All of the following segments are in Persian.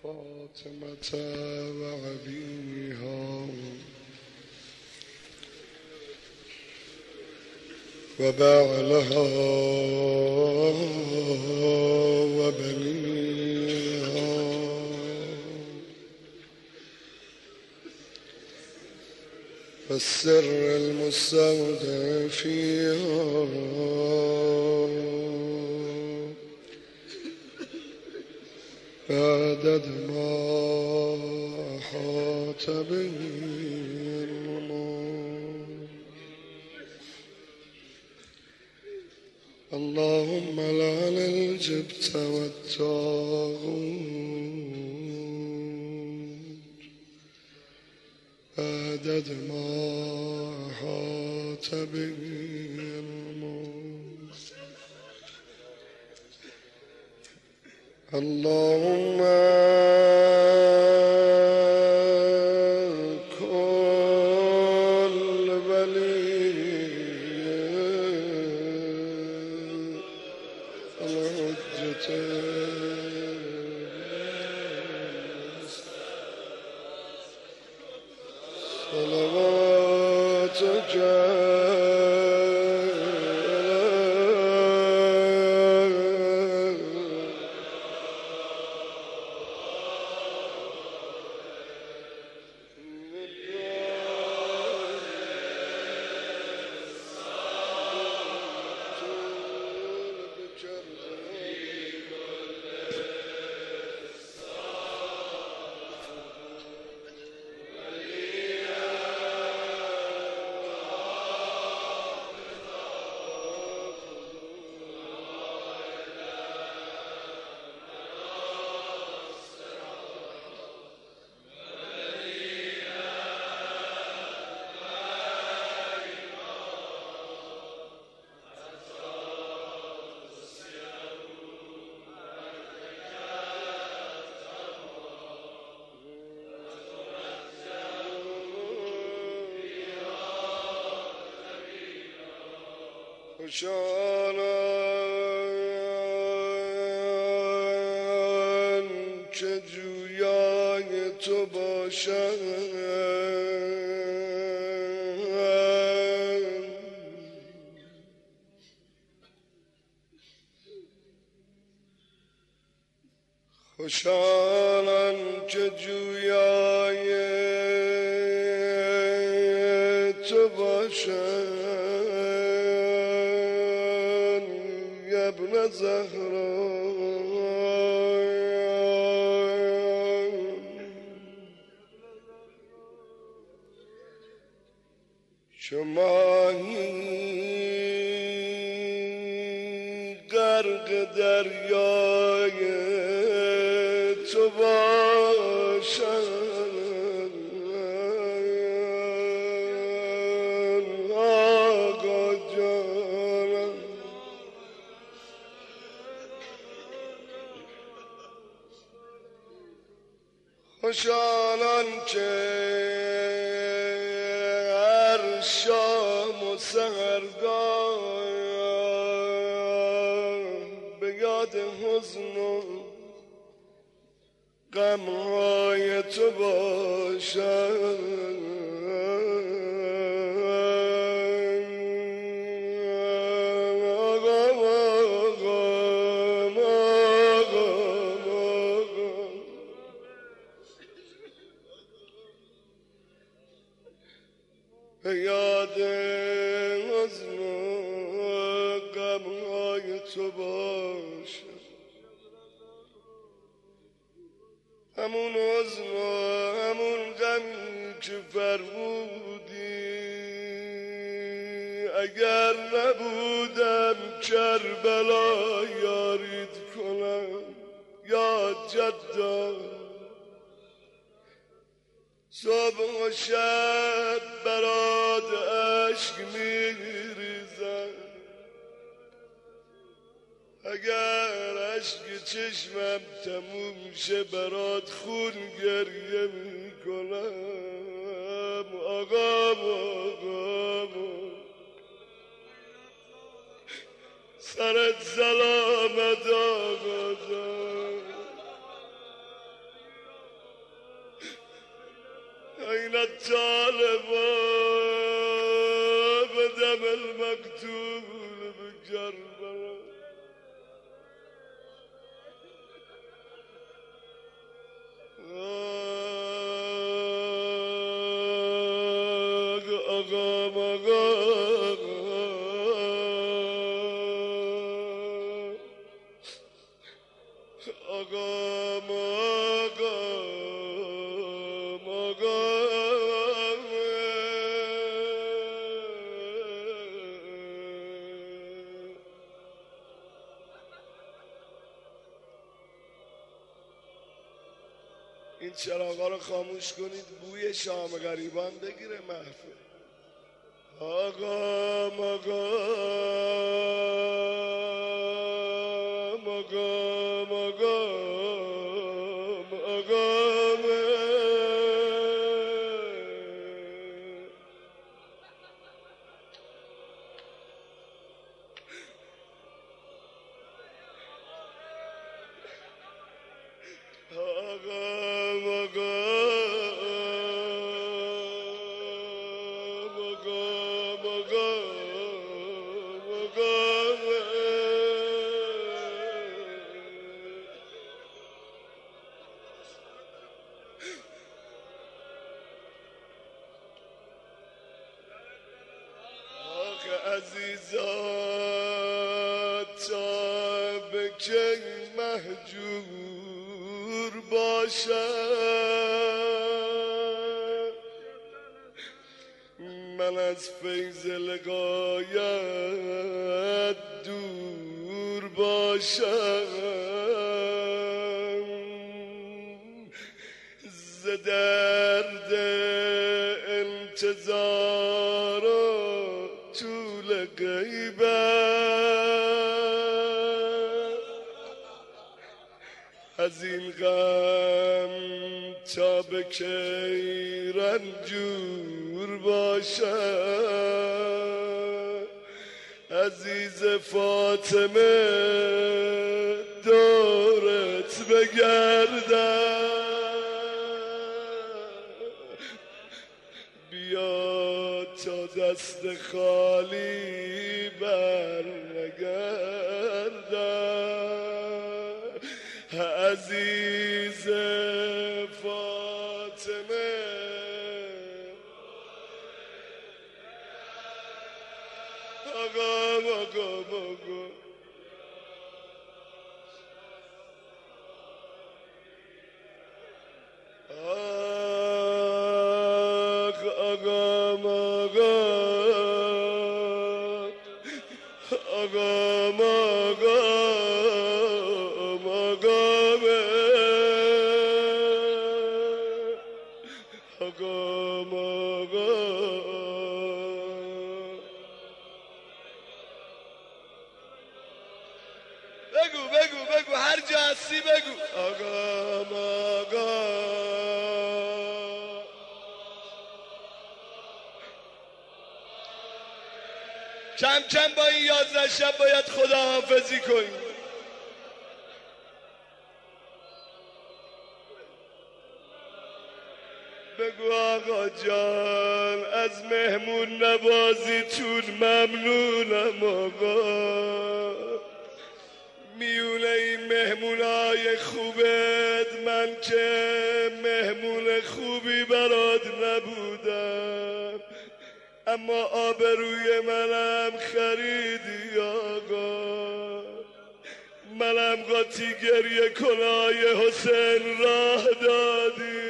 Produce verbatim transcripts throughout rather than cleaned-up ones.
فاطمة وأبيها وبعلها وبنيها والسر المستودع فيها بعدد ما أحاط به علمه. اللهم لعن الجبت والطاغوت بعدد ما أحاط به علمه. اللهم كل ولي الحجة صلواتك خوشحالم که جویای تو باشم خوشحالم که جویای تو باشم ابن زهرا شماهی غرق دریای تو باشم خوشحالم که هر شام و سحرگاه به یاد حزن و غمهای تو باشم به یاد حزن و غمهای تو باشم همون حزن و همون غمی که فرمودی اگر نبودم کربلا یارید کنم یا جدا صبح و شب برات عشق میریزم اگر عشق چشمم تموم شه برات خون گریه میکنم آقا آقا سرت سلامت آقا جان أين الطالبة بدم المقتول بكربلاء آقا مقام آقا مقام آقا این چراغا رو خاموش کنید بوی شام غریبان بگیره محفل آقا مقام آقا مقام آقا عزیزا تا به کی مهجور باشم من از فیض لقایت دور باشم ز درد انتظار طول غیبت از این غم تا به کی رنجور باشم عزیز فاطمه دورت بگردم بیا تا دست خالی بر نگردم عزیز فاطمه آقا آقا آقا بگو بگو بگو هر جا هستی بگو آقا آقا کم کم با این یازده شب باید خداحافظی کنیم بگو آقا جان از مهمون نوازیتون ممنونم آقا میونه این مهمونای خوبت من که مهمون خوبی برات نبودم اما آبروی منم خریدی آقا منم قاطی گریه کنای حسین راه دادی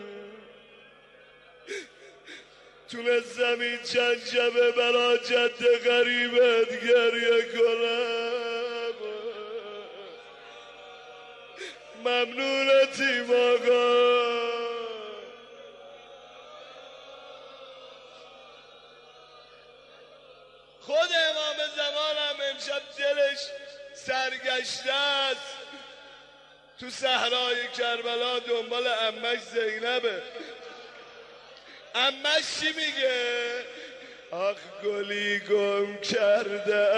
تونه زمین چند شبه برا جد غریبت گریه کنم ممنونتیم آقا خود امام زمانم امشب دلش سرگشته است تو صحرای کربلا دنبال عمش زینبه عمش چی میگه؟ آخ گلی گم کرده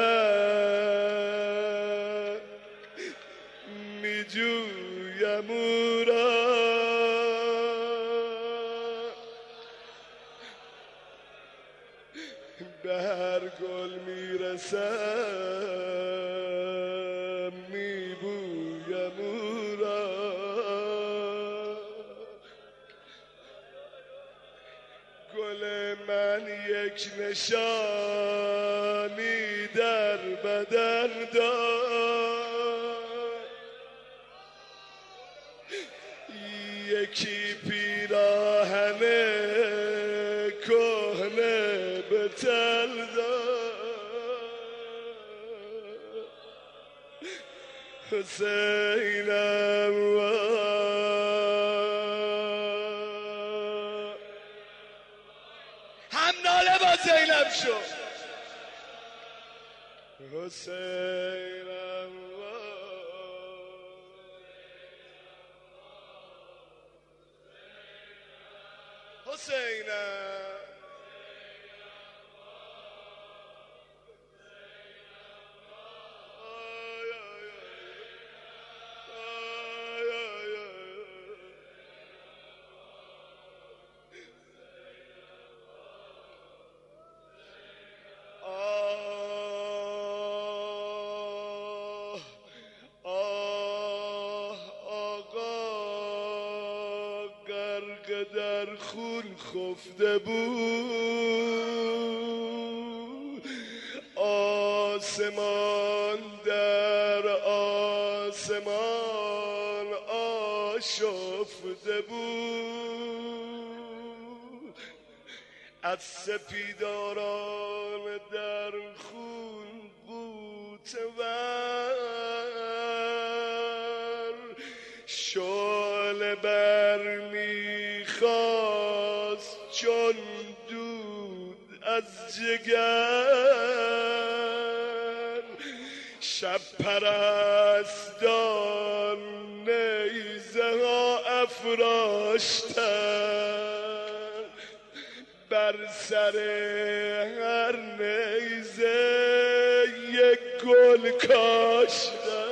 میجویم او را هر گل میرسم میبویم او را، گل من یک نشانی در بدن داد، یکی پیراهن کهنه به تن داد، حسینم هم ناله با زینب شد، حسینم حسینم در خون خفته بود، آسمان در آسمان آشفته بود، از سپیداران در خون بوتور، شعله برمی خواست چون دود از جگر، شب پرستان نیزه ها افراشتن، بر سر هر نیزه یک گل کاشتن.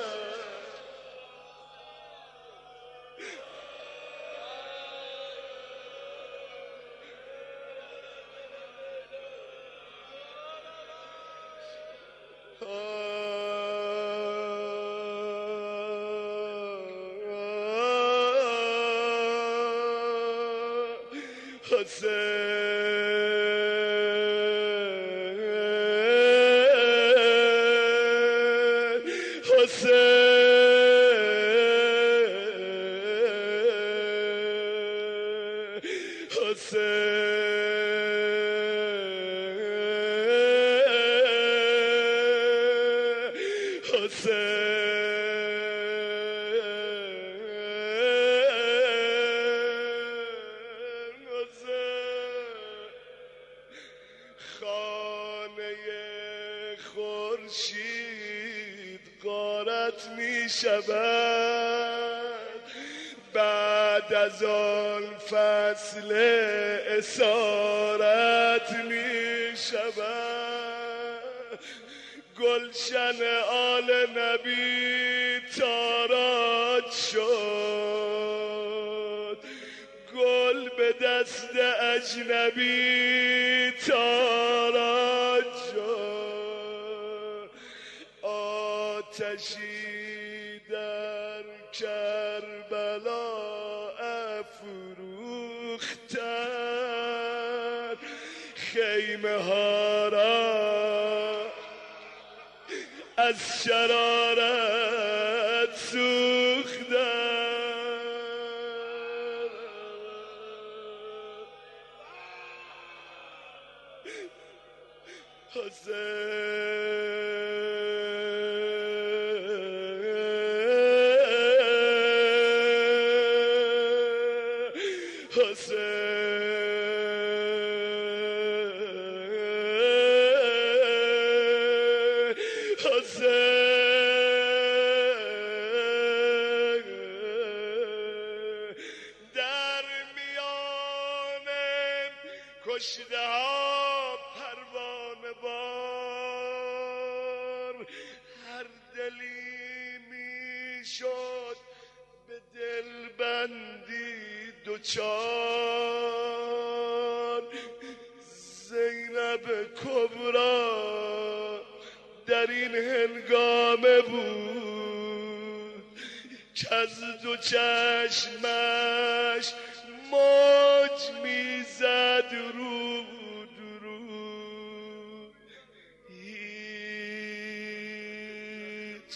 خورشید غارت می شود، بعد از آن فصل اسارت می شود، گلشن آل نبی تاراج شد، گل به دست اجنبی تاراج شد، آتشی در کربلا افروختن، خیمه ها را از شرارت سوختن. در میان کشته ها پروانه بار، هر دلی می شد به دل بندی دوچار، زینب کبری دو چشمش موج میزد رو درو هیچ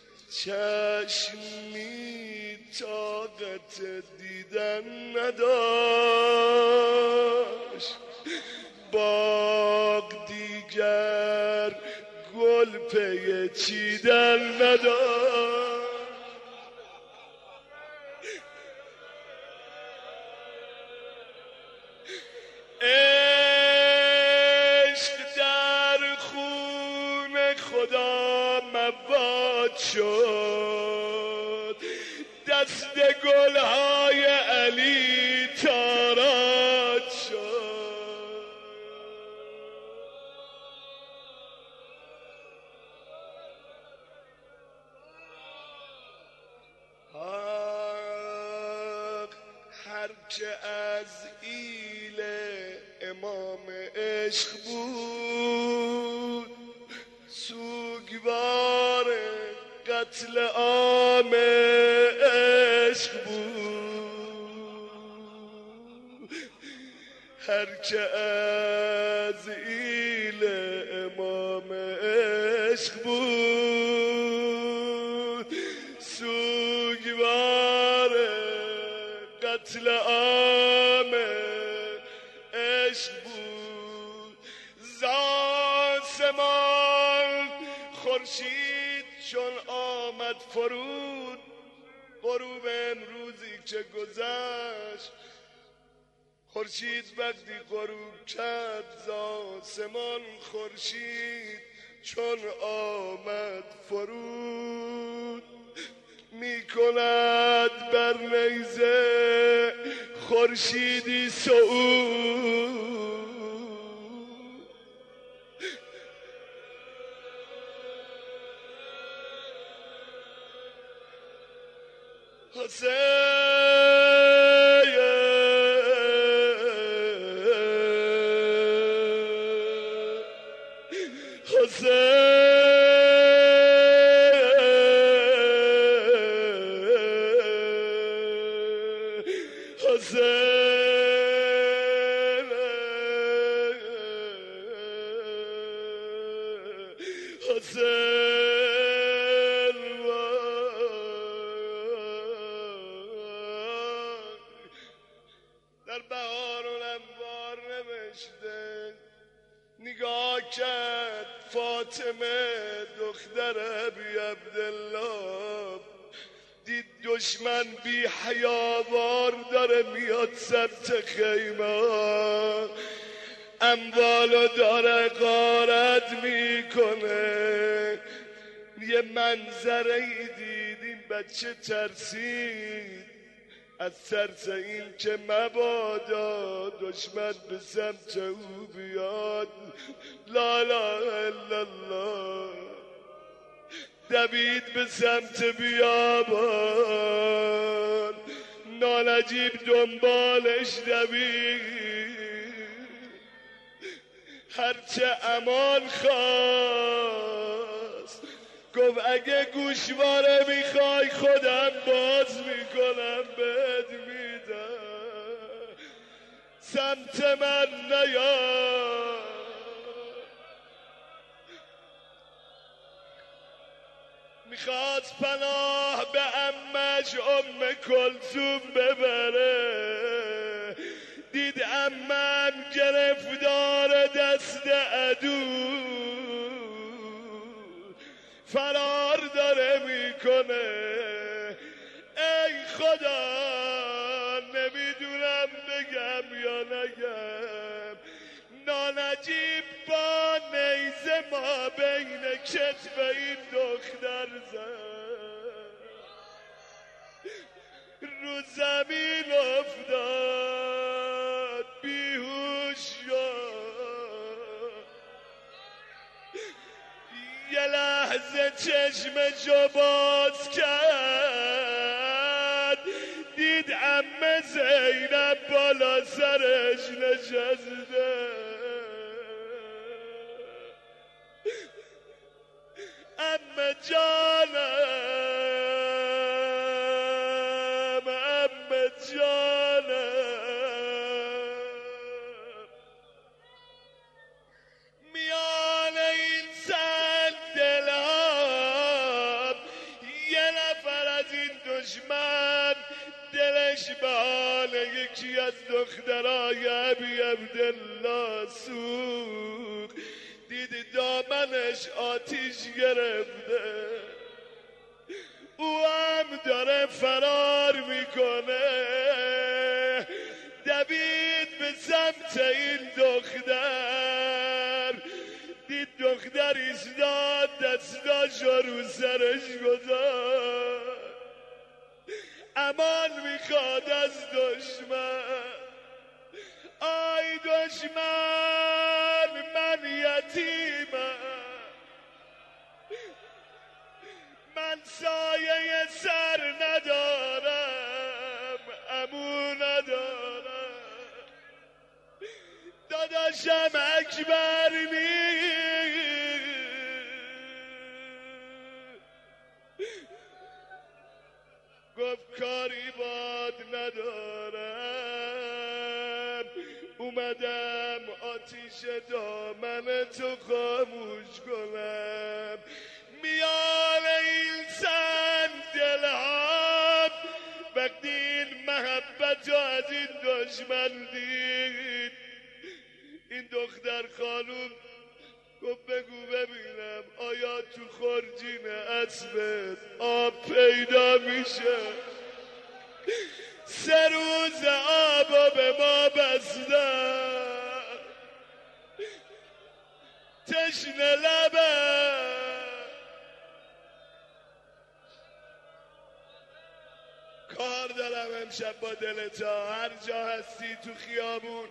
چشمی طاقت دیدن نداشت باغ دیگر گل پی چیدن نداشت عشق در خون خدا مواد شد دست گلهای علی تاراج شد حق هرچه از ایل امام عشق بود سوگوار قتل عام عشق بود هرچه از ایل امام عشق بود سوگوار قتل عام عشق بود زاسمان خورشید چون آمد فرود غروب امروزی که گذشت خورشید وقتی غروب کرد زاسمان خورشید چون آمد فرود می کند بر نیزه خورشیدی صعود حسین در بهار الانوار نوشته نگاه کرد فاطمه دختر ابی عبدالله دید دشمن بی حیاوار داره میاد سمت خیمه اموالو داره غارت میکنه یه منظره ای دید این بچه ترسید از ترس این که مبادا دشمن به سمت او بیاد لا لا الا الله دوید به سمت بیابان نانجیب دنبالش دوید هرچه امان خواست گفت اگه گوشواره میخوای خودم باز میکنم بهت میدم سمت من نیا میخواست پناه به عمش ام کلثوم ببره دید عمم گرفتار دست عدو فرار داره میکنه ای خدا نمیدونم بگم یا نگم نانجیب با نیزه ما بین کتف این دختر زد رو زمین افتاد بیهوش شد یه لحظه چشمشو باز کرد دید عمه زینب بالا سرش نشسته عمه جانم جانم میان این سنگ دلم یه نفر از این دشمن دلش به حال یکی از دخترای ابی عبدالله سوخت، دید دامنش آتیش گرفته، او هم داره فرار میکنه، دوید به سمت این دختر، دید دختر ایستاد دستاشو رو سرش گذاشت، امان میخواد از دشمن. آی دشمن من یتیمم، من سایه سر ندارم، عمو ندارم، داداشم اکبر نیست، گفت کاری باد ندارم، اومدم آتیش دامن تو خاموش کنم. میان این سنگ دلم وقتی این محبت رو از این دشمن دید، این دختر خانوم گفت بگو ببینم آیا تو خرجین اسبت آب پیدا میشه؟ سه روز آبا به ما بستن، تشنه لبم، کار دارم امشب با دلتا، هر جا هستی تو خیابون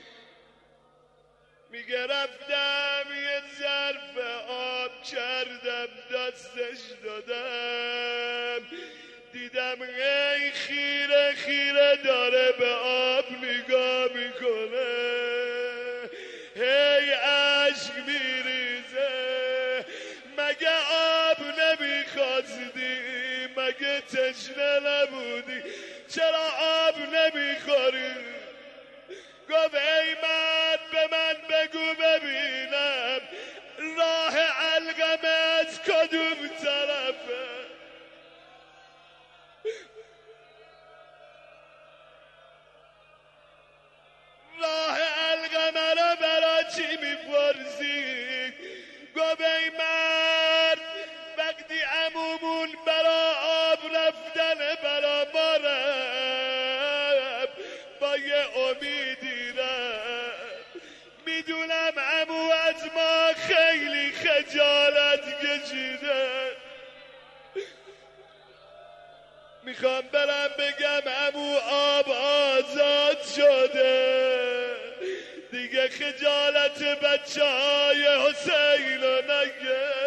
میگه رفتم یه ظرف آب کردم دستش دادم، دیدم ای خیره خیره داره به آب نگاه میکنه، هی عشق میریزه، مگه آب نمیخواستی؟ مگه تشنه نبودی؟ چرا آب نمیخوری؟ گفت ای من به من بگو ببینم راه علقمه از کدوم طرفه؟ راه علقمه رو برا چی میپرسی؟ گفت ای مرد وقتی عمومون برا آب رفتن برا ما رفت با یه امیدی رفت، میدونم عمو از ما خیلی خجالت کشیده، میخوام برم بگم عمو آب آزاد شده، دیگه خجالت بچه های حسین رو نگه.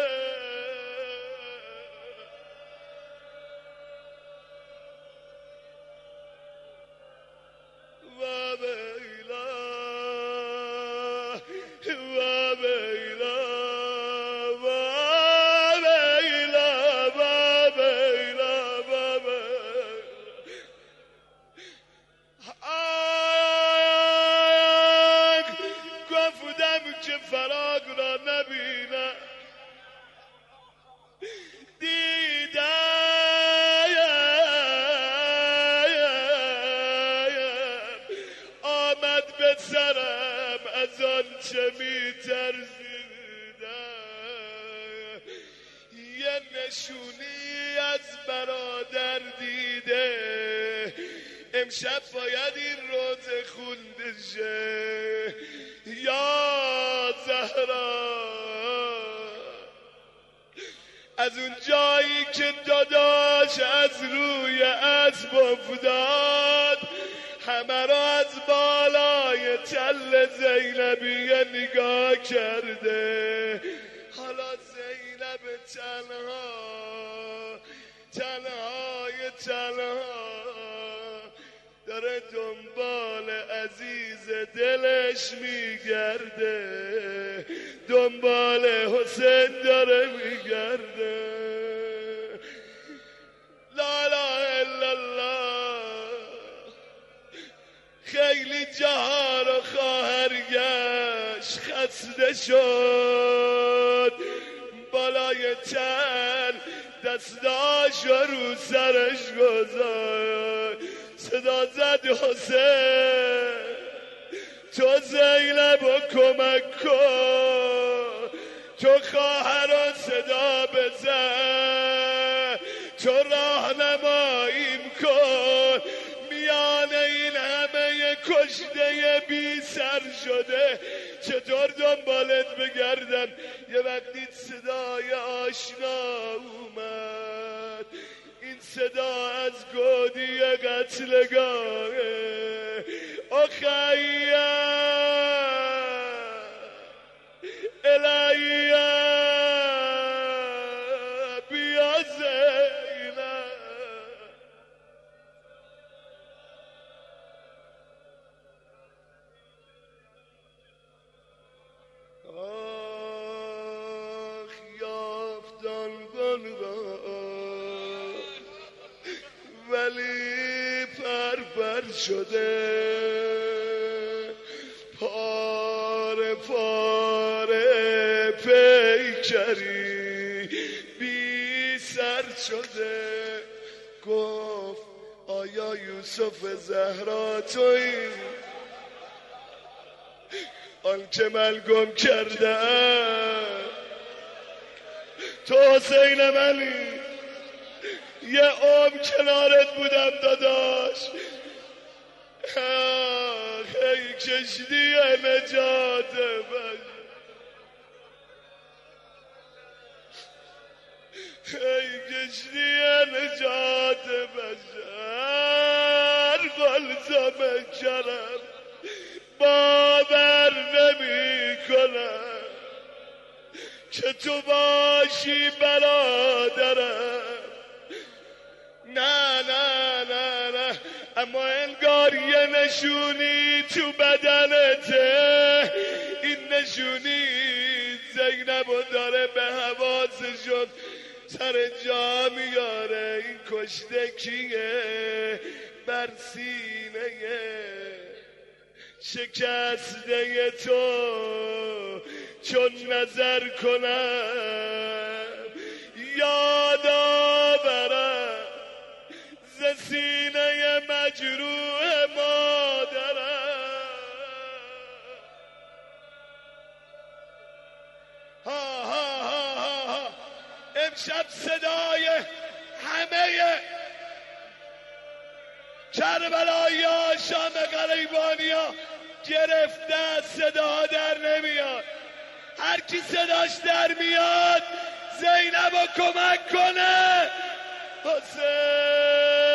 و بیلا و بیلا و بیلا و بیلا و بیلا آگ گفتم که فراق را نبینم، آمد به سرم از آنچه می ترسیدم، یه نشونی از برادر دیده، امشب باید این روزه خونده شه. یا زهرا از اون جایی که داداش از روی اسب افتاد، همه را از بالای تل زینبیه نگاه کرده، حالا زینب تنها تنهای تنها داره دنبال عزیز دلش میگرده، دنبال حسین داره میگرده. لا اله الا الله بسته شد بالای تن، دستاشو رو سرش گذاشت، صدا زد حسین تو زینب رو کمک کن، تو خواهر رو صدا بزن، تو راهنماییم کن میان این همه کشته بی سر شده، چطور دنبالت بگردم. یه وقتی صدای آشنا اومد، این صدا از گودی قتلگاهه، اخیه الهیه بیا زینب. آخ یافتن گنگاه ولی پرپر شده، پاره پاره پیکری بی سر شده. گفت آیا یوسف زهرا تویی آن که من گم کردم؟ تو حسین منی، یه عمر کنارت بودم داداش. ای کشتی نجات من، ای کشتی نجات بشر، قلزم کرم باور نمی کنم که تو باشی برادرم. نه نه نه نه، اما انگار یه نشونی تو بدنته، این نشونی زینبو داره به حواسشون سر جا میاره. این کشته کیه؟ بر سینه شکسته تو چون نظر کنم، یاد آورم ز سینه مجروح مادرم. ها ها ها ها ها، امشب صدای همه کربلایی ها شام غریبانی ها گرفته، صدا در نمیاد. هر کی صداش در میاد زینب رو کمک کنه. حسین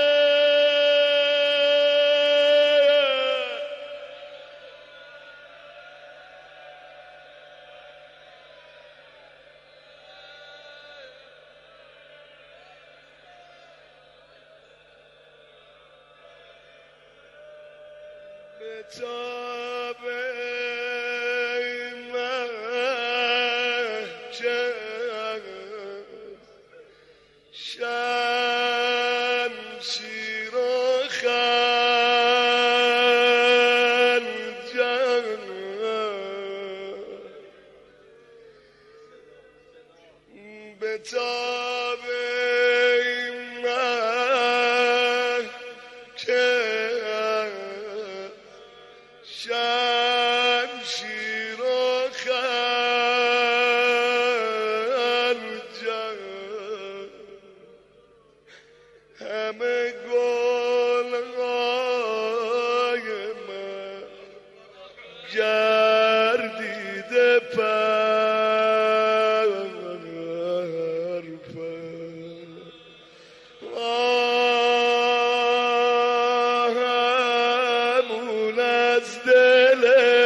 به تاب شمشیر و خنجر به تاب من که شمشیر و خنجر همه گلهای من گردیده پر پر. آهمون از دل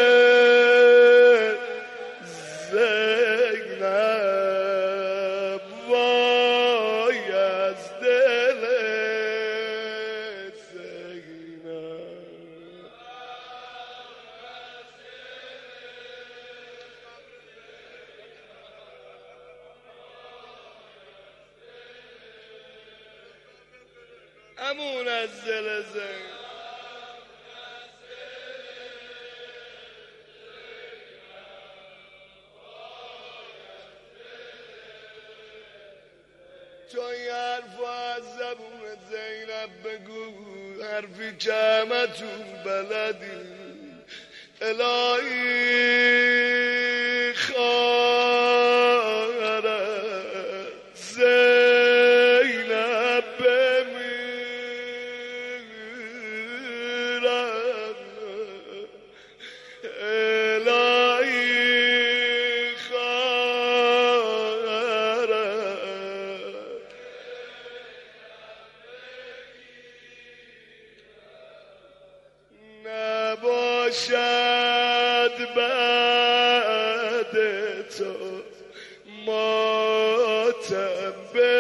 زینب، وای از دل زینب. امون از دل زینب. حرفی که همتون بلدی الهی خواهرت زینب بمیرم الهی خواهرت نباشد بعد تو ماتم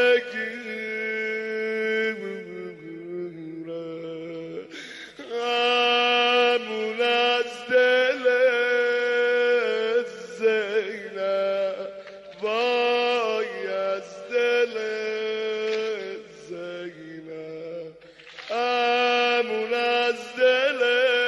بگیرم همون از دل زینب وای از دل زینب همون از دل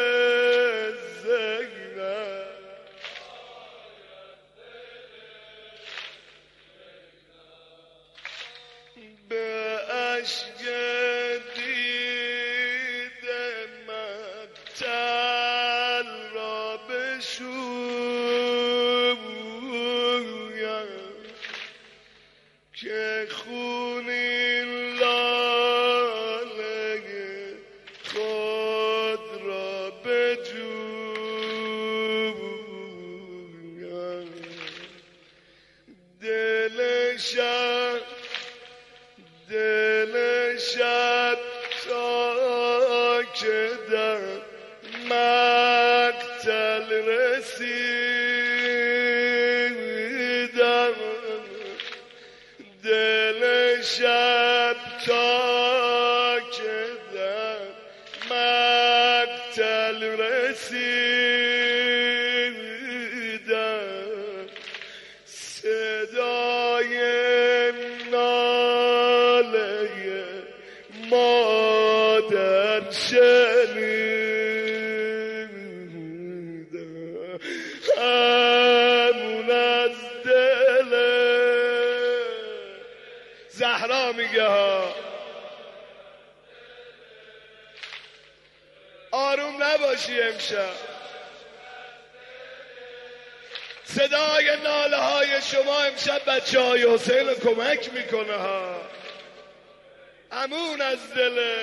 به عشق دیده مقتل را بشویم که خونین لاله خود را بجویم دل شب دل شب تا که در مقتل رسیدم دل شب تا که در مقتل رسیدم صدای مادر شنیدم همون از دل زهرا میگه ها آروم نباشی امشب صدای ناله های شما امشب بچه های حسین رو کمک میکنه ها امون از دل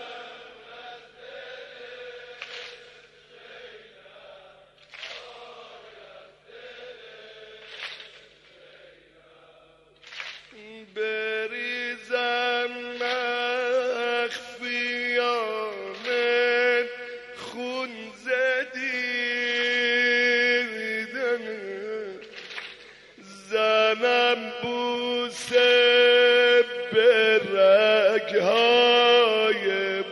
بریزم مخفیانه خون زدیدن زنم بوسه به رگهای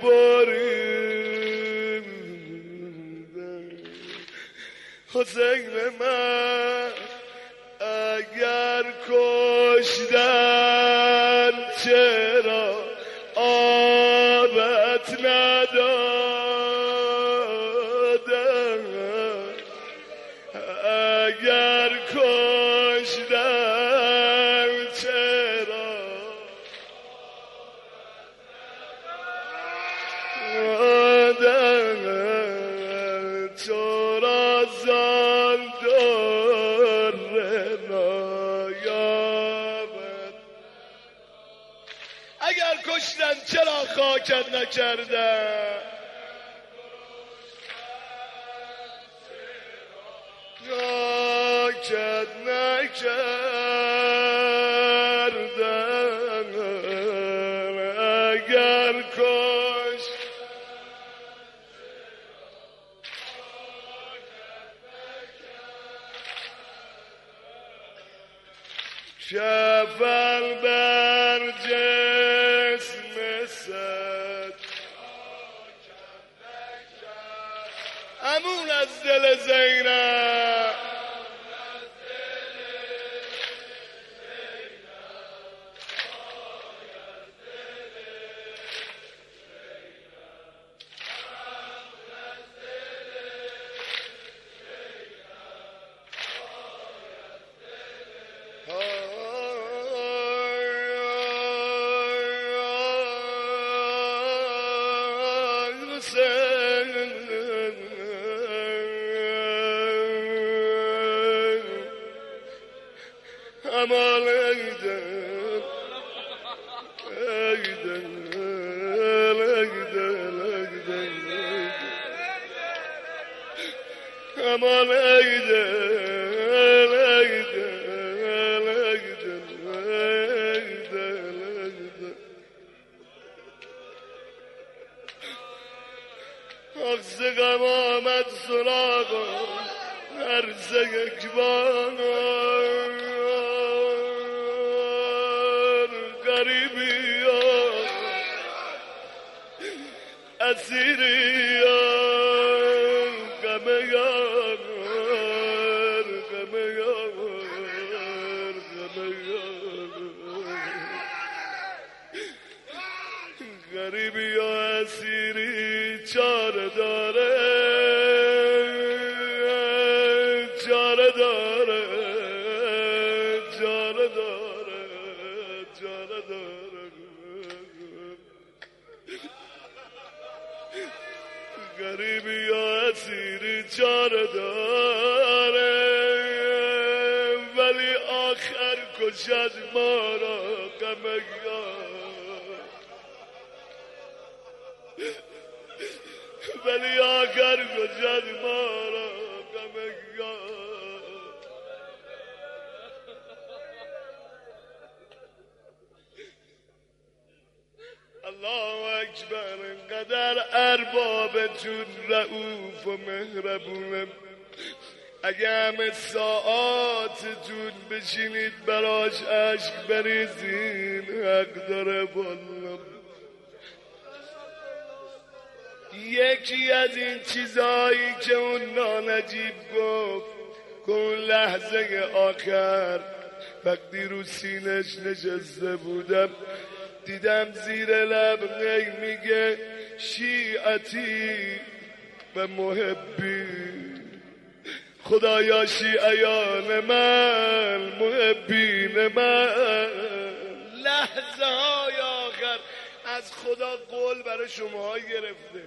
بریدن حسین من اگر کشتن چرا آبت ندادن اگر کشتن چرا آدن تو را زان در نایابد اگر کشتن چرا خاکت نکردن خاکت نکردن اگر کش کفن بر جسم سد امون از دل زینب امان ایدن ایدن ایدن ایدن امان ایدن ایدن ایدن ایدن اخذ غم آمد سراغم عرض اکبان غریبی ها اسیری ها غم یار غم یار غم یار غریبی ها اسیری چاره داره چاره داره چاره داره چاره داره غریبی ها اسیری چاره داره ولی آخر کشد ما را غم یار ولی آخر کشد ما را غم یار الله اکبر انقدر اربابتون رؤوف و مهربونه اگه همه ساعاتتون بشینید براش عشق بریزین حق داره والله. یکی از این چیزایی که اون نانجیب گفت که اون لحظه آخر وقتی رو سینش نشسته بودم دیدم زیر لب نی میگه شیعتی و محبی خدایا شیعیان من محبین من. لحظه های آخر از خدا قول برای شما گرفته.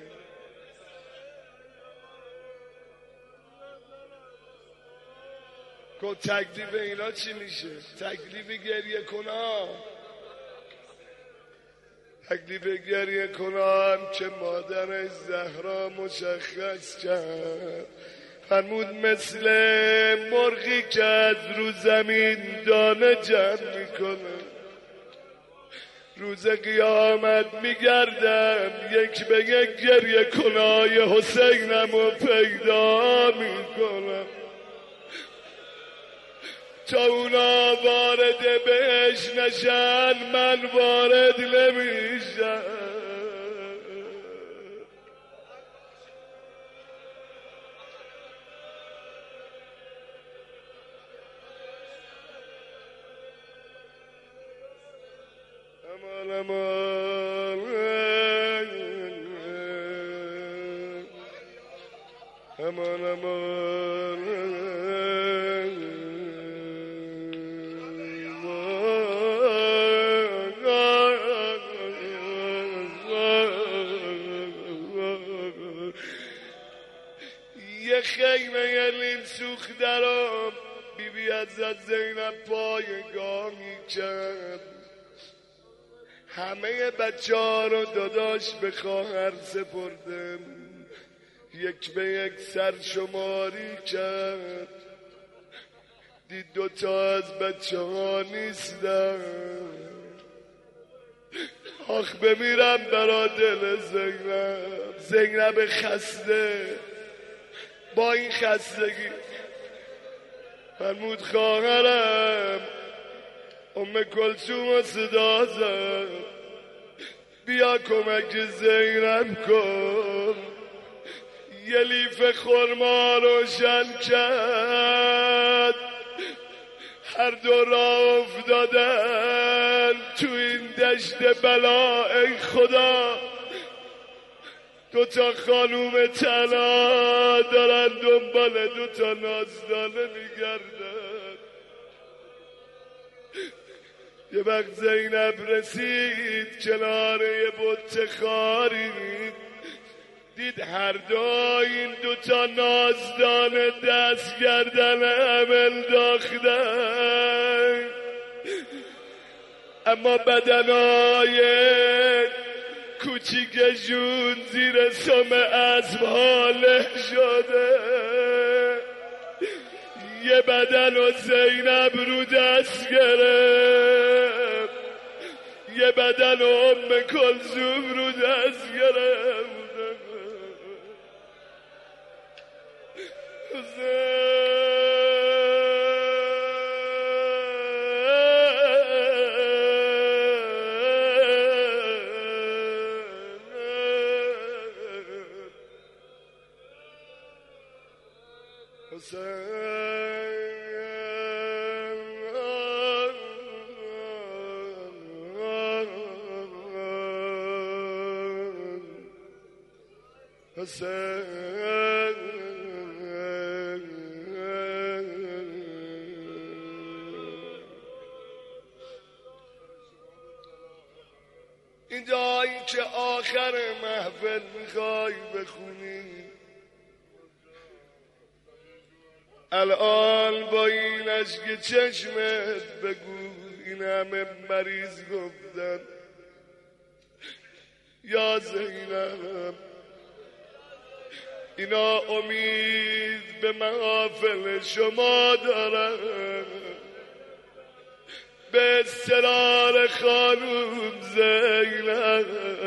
که تکلیف اینا چی میشه؟ تکلیف گریه کنا تکلیف گریه کنم که مادر زهرا مشخص کرد فرمود مثل مرغی که از رو زمین دانه جمع میکنه روز قیامت میگردم یک به یک گریه کنای حسینم رو پیدا میکنم تا اونا وارد بهش نشن من وارد نمیشم. امان امان امان امان یه خیمه یه لین سوخت درم بی بی عزت زینب پایگاهی کرد همه بچه ها رو داداش به خواهر سپردم یک به یک سر شماری کرد دید دوتا از بچه ها نیستن آخ بمیرم برا دل زینب زینب خسته با این خستگی فرمود خواهرم ام کلثوم و صدا زد بیا کمک زینب کن یه لیف خرما روشن کرد هر دو راه افتادن تو این دشت بلا ای خدا دوتا خانوم تنها دارن دنبال دوتا نازدانه میگردن. یه وقت زینب رسید کنار یه بت خاری دید هر دو این دوتا نازدانه دست گردن هم انداختن اما بدنای کوچیکشون زیر سم اسب حاله شده. یه بدن و زینب رو دست گرفت، یه بدن و ام کلثوم رو دست گرفت. این جایی که آخر محفل میخوای بخونی، الان با این اشک چشمت بگو این همه مریض گفتن یا زینب اینا امید به محافل شما دارن، به اصرار خانوم زینب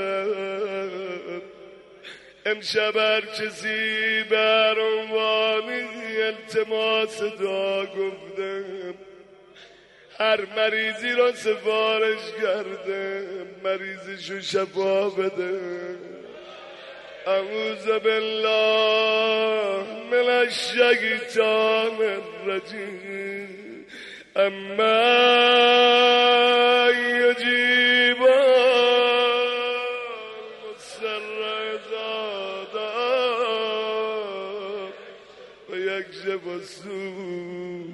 امشب هر کسی بر عنوان التماس دعا گفتم، هر مریضی را سفارش کردم مریضشو شفا بده. اعوذ بالله من الشیطان الرجیم. اما یجیب المضطر اذا دعا و یکشف السوء.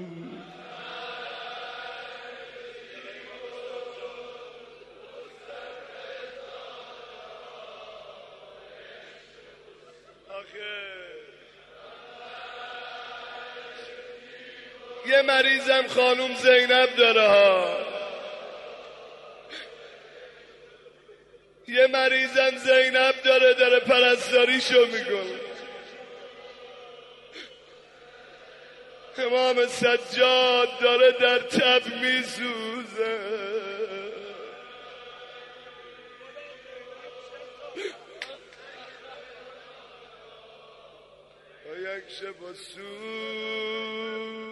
یه مریضم خانوم زینب داره ها، یه مریضم زینب داره داره پرستاریشو میکنه. امام سجاد داره در تب میسوزه. و یک شب و سوز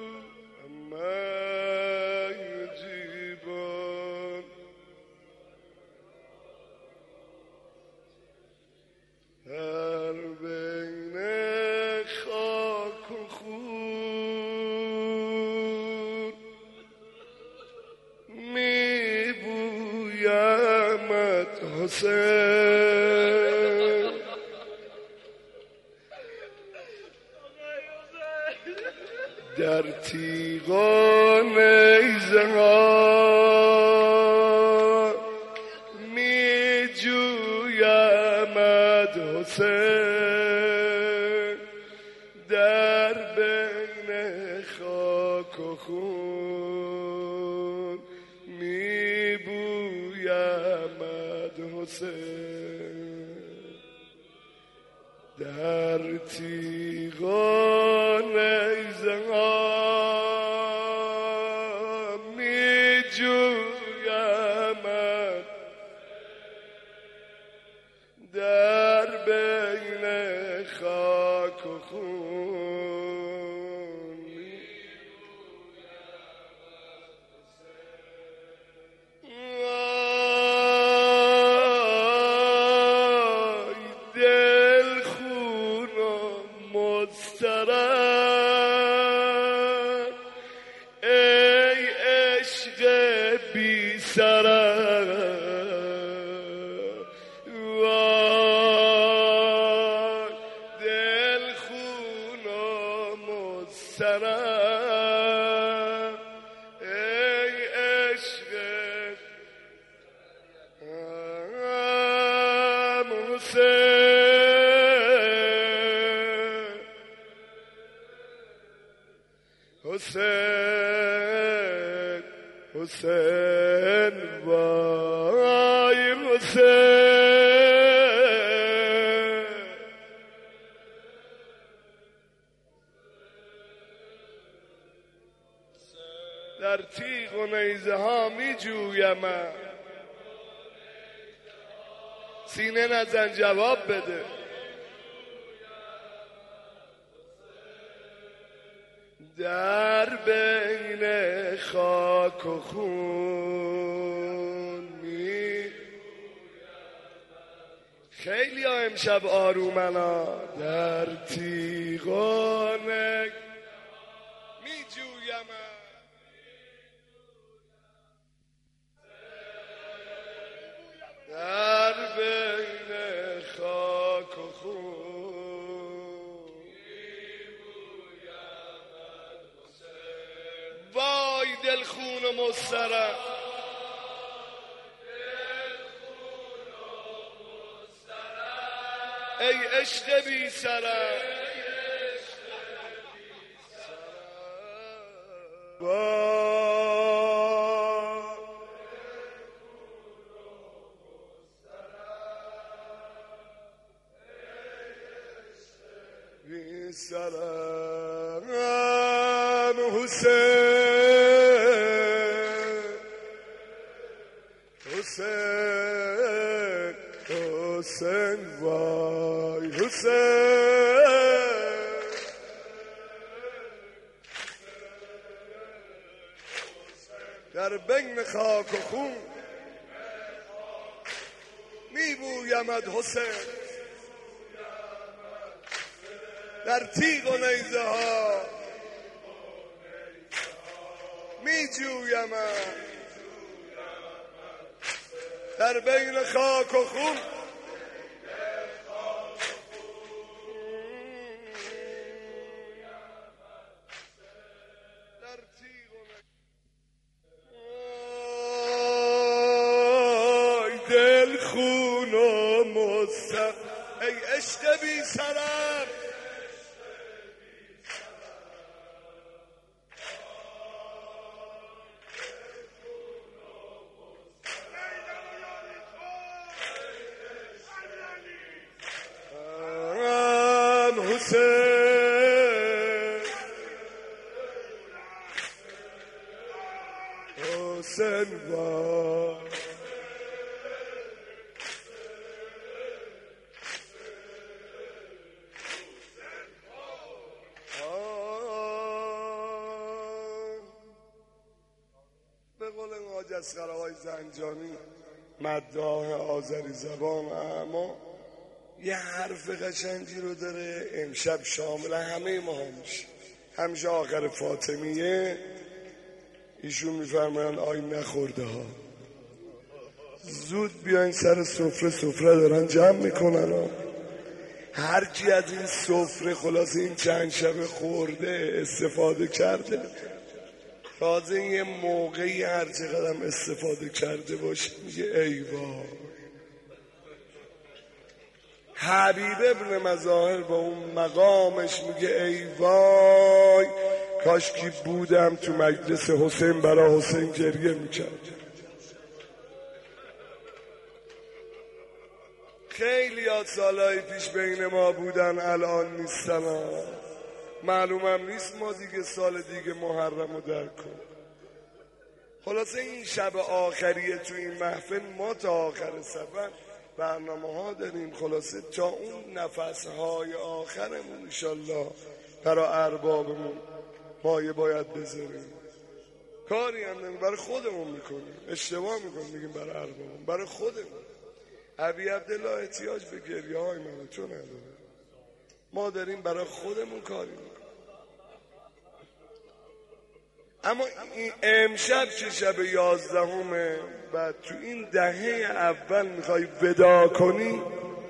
یجیبان. در بین خاک و خون می بویمت حسین، در تیغان نیزه ها می جویمت حسین، در بین خاک و خون می بویمت حسین، در تیغان نیزه ها می جویمت، در بین خاک و خون می وای دل خون و مضطرب، ای عشق بی سرب، وای دل خون و مضطرب، ای عشق حسین حسین حسین حسین وای حسین در تیغ و نیزه ها می جویم سینه نزن جواب بده در بین خاک و خون می خیلی ها امشب آرومنا در تیغانک می جویم در بین خاک و خون وای دل خون و مسترم ای عشق بی سرم بی سرم حسین حسین حسین وای حسین در بین خاک و خون میبویمت حسین در تیغ و نیزه ها می جویم در بین خاک و خون در تیغ و نیزه دل خون و مستق ای عشق بی سرم حسین حسین وای به قول حاج اصغرآقای زنجانی مداح آذری زبان اما یه حرف قشنگی رو داره امشب شامل همه ما هم میشه. همیشه آخر فاطمیه ایشون میفرمایند آی نخورده ها زود بیاین سر سفره سفره دارن جمع میکنن ها. هر کی از این سفره خلاص این چند شب خورده استفاده کرده تازه یه موقعی هر چقدر استفاده کرده باشه میگه ای وای. حبیب ابن مظاهر با اون مقامش میگه ای وای کاش کی بودم تو مجلس حسین برا حسین گریه میکرد. خیلی ها سالهای پیش بین ما بودن الان نیستن ها. معلومم نیست ما دیگه سال دیگه محرم رو در کن. خلاصه این شب آخریه تو این محفل ما تا آخر سفر برنامه ها داریم خلاصه تا اون نفس های آخرمون انشالله برای اربابمون مایه باید بذاریم. کاری هم نمیم برای خودمون میکنیم اشتباه میکنیم میگیم برای اربابمون برای خودمون. ابی عبدالله احتیاج به گریه های من تو نداره. ما داریم برای خودمون کاری میکنیم. اما این امشب که شب یازدهمه و تو این دهه اول میخوای ودا کنی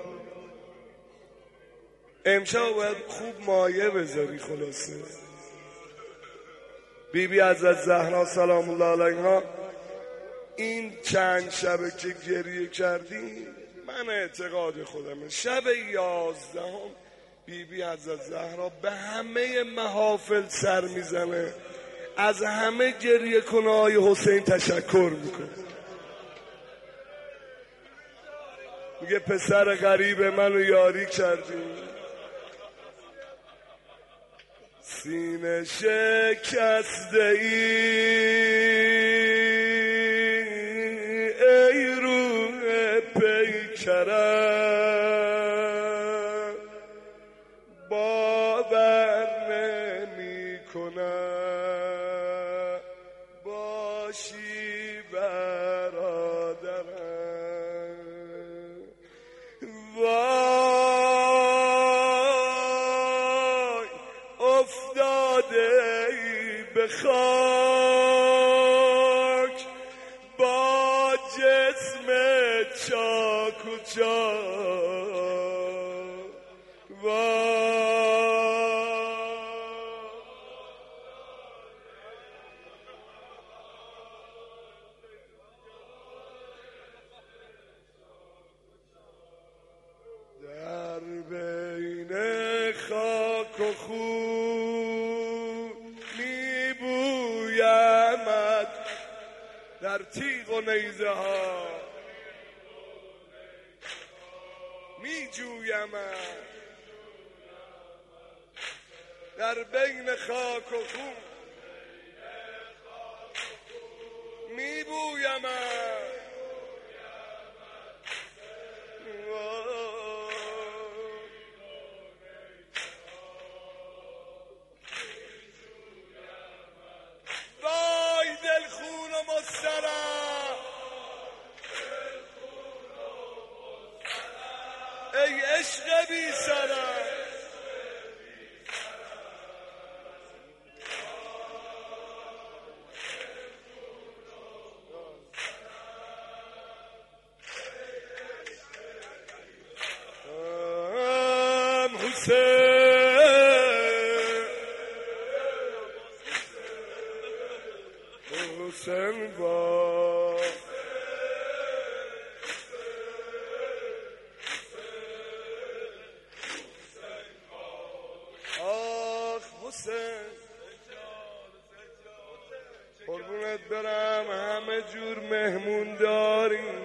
امشب باید خوب مایه بذاری. خلاصه بی بی حضرت زهرا سلام الله علیها این چند شبه که گریه کردی من اعتقاد خودمه شب یازدهم بی بی حضرت زهرا به همه محافل سر میزنه از همه گریه کنه های حسین تشکر میکنه. میگه پسر غریب منو یاری کردی، سینه شکسته ای ای روح پیکرم، باور نمی کنم باشی برادرم. وای افتاده ای به خاک با جسم چاک و چاک. در بین خاک و خون میبویمت، در تیغ و نیزه ها میجویمت، در بین خاک و خون میبویمت. وای دل خون و مسترم، ای عشق بی سرم، حسین با آخ حسین، قربونت برم، همه جور مهمون داریم.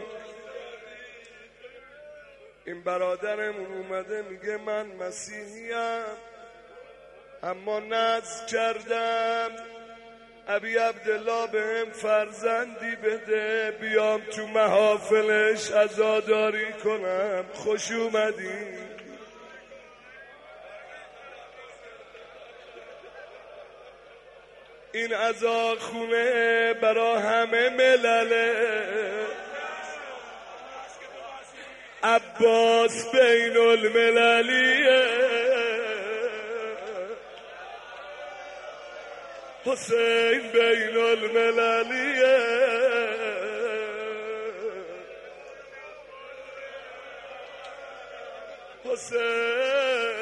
این برادرمون اومده میگه من مسیحیم اما نذر کردم ابی عبدالله بهم فرزندی بده بیام تو محافلش عزاداری کنم. خوش اومدی. این عزاخونه برا همه ملله، عباس بین المللیه، حسین بین المللیه. حسین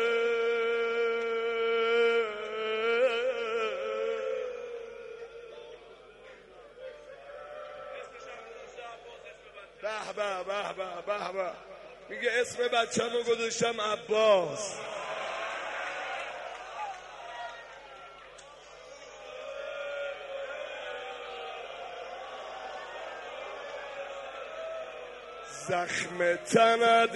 به به به به به به، میگه اسم بچه‌مو گذاشتم عباس. زخم تنت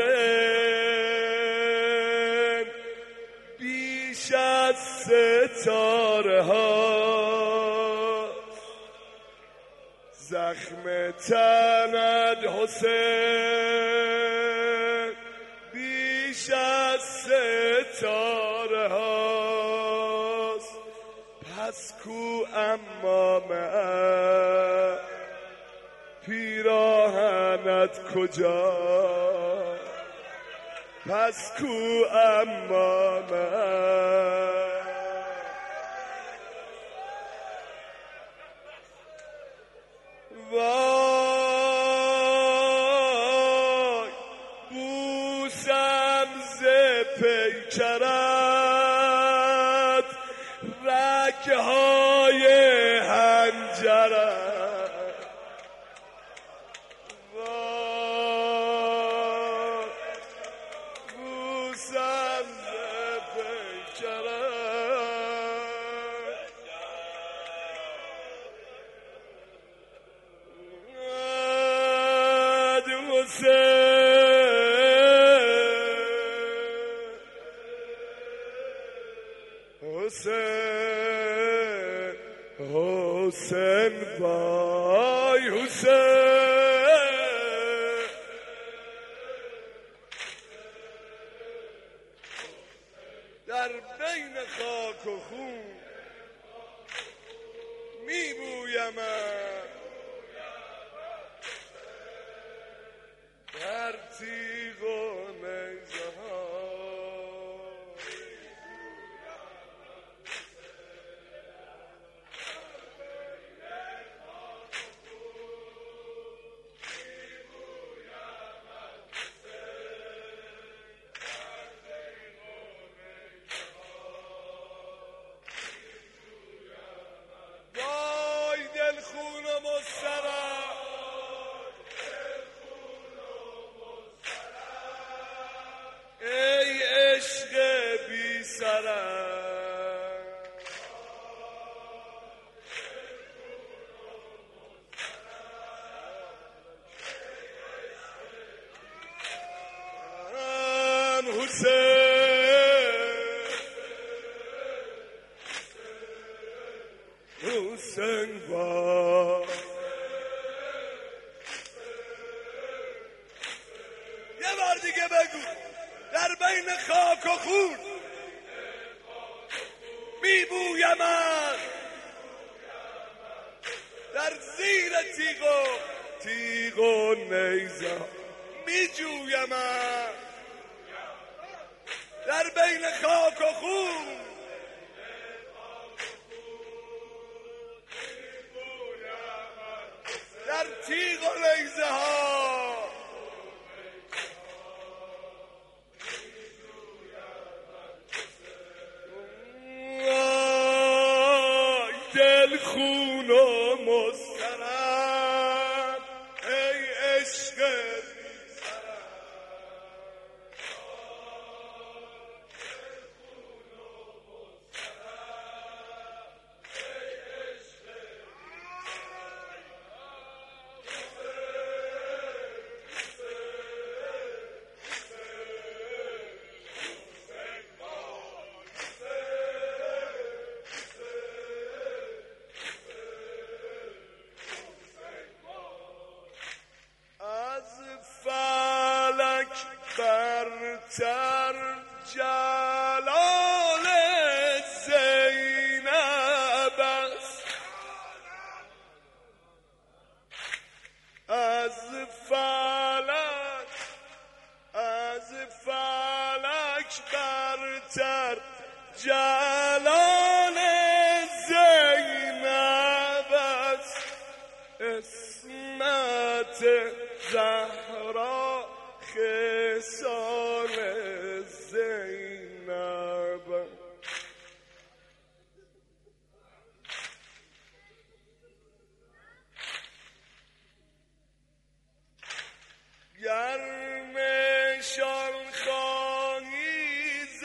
حسین بیش از ستاره ها، زخم تنت حسین بیش از ستاره هاست. پس کو امامه پیراهنت کجا، پس کو امامه. وای بوسم ز پیکرت رگه های هنجرت، وای بوسم ز پیکرت. حسین حسین حسین وای حسین در بین خاک و خون میبویمت در تیغ و نیزه ها وای دل خون و مسترم ای عشق بی سرم حسین حسین با یه بار دیگه بگو در بین خاک و خون میبویمت در زیر تیغ و تیغ و نیزه میجویمت در بین خاک و خون در تیغ و نیزه ها دل خون و مسترم ای عشق بی سرم برتر جلال زینب است از فلک از فلک برتر جلال زینب است اسمت زهرا خصال زینب گر نشان خواهی ز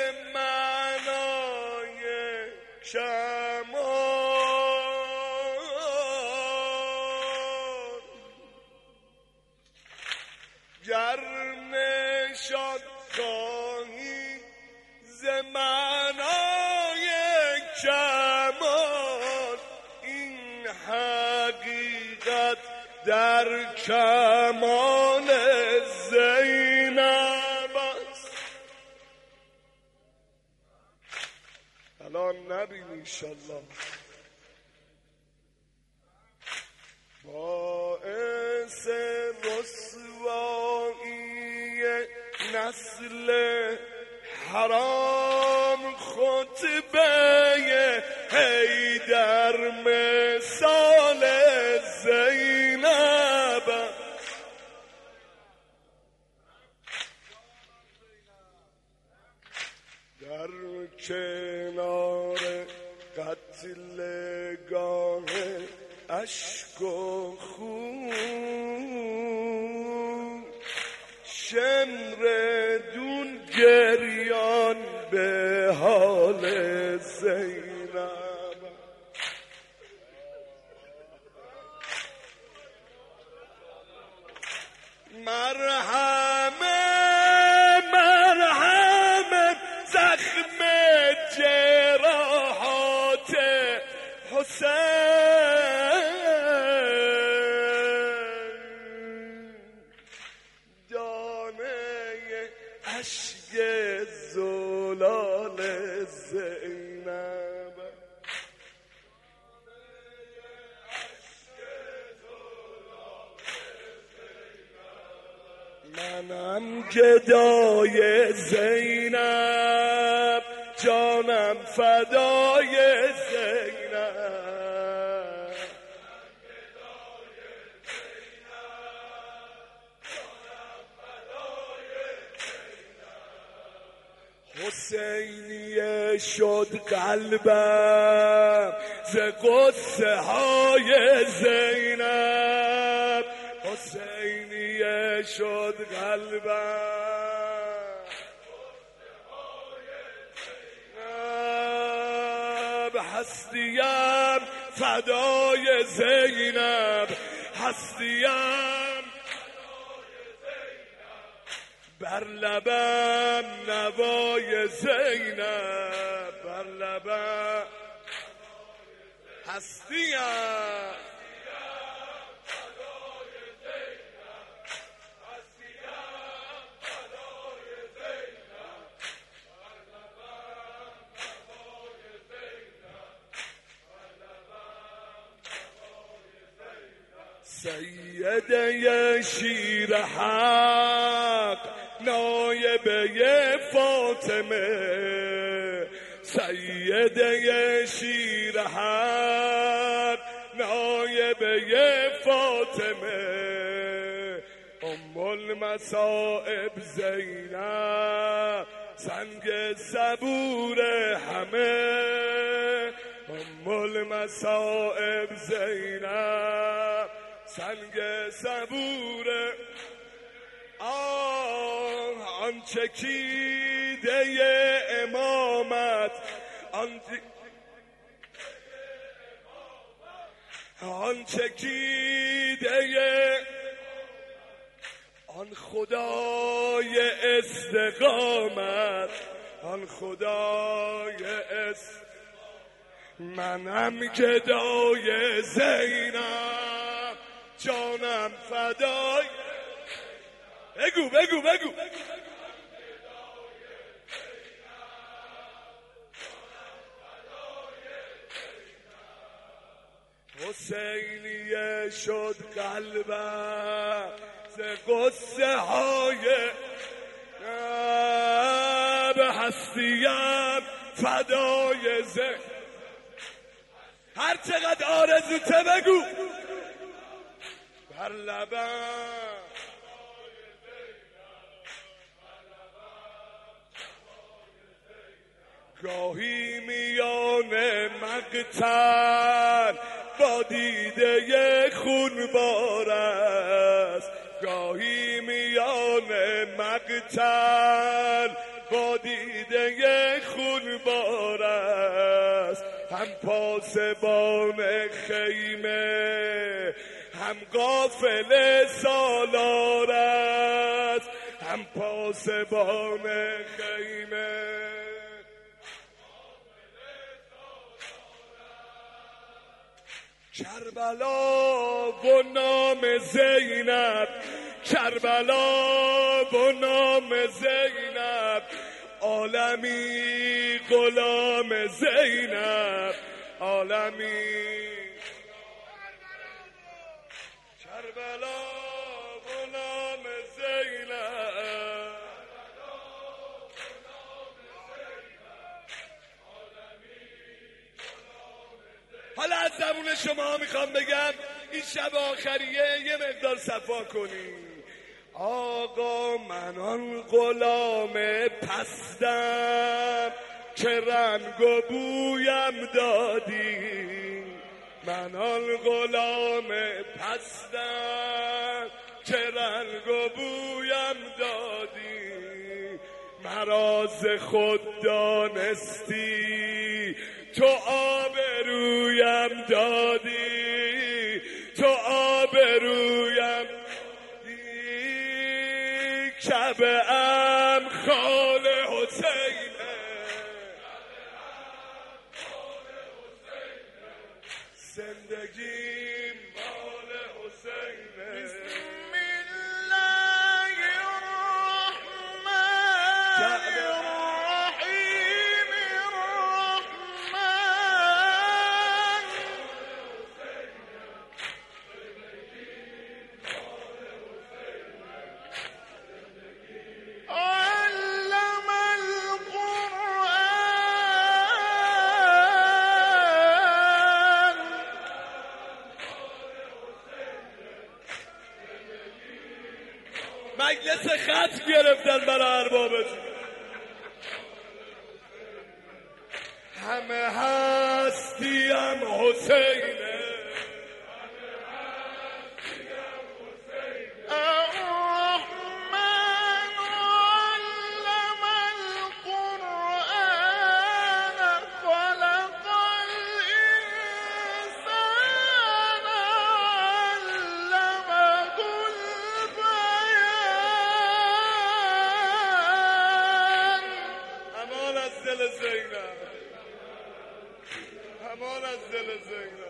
معنای کمال گر نشان خواهی ز معنای کمال این حقیقت در کمال زینب است الان نبینی انشالله باعث رسوایی نسل حرام خطبه حیدر مثال زینب در کنار قتلگاه اشک و خون شمر دون گریان به حال زینب مرهم مرهم زخم جراح لال زینب. منم گدای زینب، جانم فدای زینب. حسینیه شد قلبم ز قصه های زینب، حسینیه شد قلبم هستیم فدای زینب، هستیم بر لبم نوای زینب، بر لبم هستیم سیده شیر حق نایبه فاطمه، سیده شیر حق نایبه فاطمه، ام المصائب زینب سنگ صبور همه، ام المصائب زینب سنگ صبور. آه آن چکیده امامت، آن آن چکیده آن خدای استقامت، آن خدای است. منم گدای زینب، جانم فدای. بگو بگو بگو حسینیه شد قلبم ز قصه های هستیم فدای زینب. هر چقدر آرزوته بگو بر لبم گاهی میان مقتل با دیده خونبار است، گاهی میان مقتل با دیده خونبار است، هم پاسبان خیمه هم غافل سالار است، هم پاسبان خیمه. کربلا و نام زینب، کربلا و نام زینب، عالمی غلام زینب، عالمی کربلا و نام زینب. حالا از زبون شما میخوام بگم این شب آخریه یه مقدار صفا کنی. آقا من آن غلام پستم که رنگ و بویم دادی، من آن غلام پستم که رنگ و بویم دادی، مراز خود دانستی تو آبرویم دادی، تو آبرویم کعبه ام خال حسینه، زندگی مال حسینه. بسم الله الرحمن الرحیم. مجلس خط گرفتن برای اربابشون. همه هستیم حسینه، امان از دل زینب.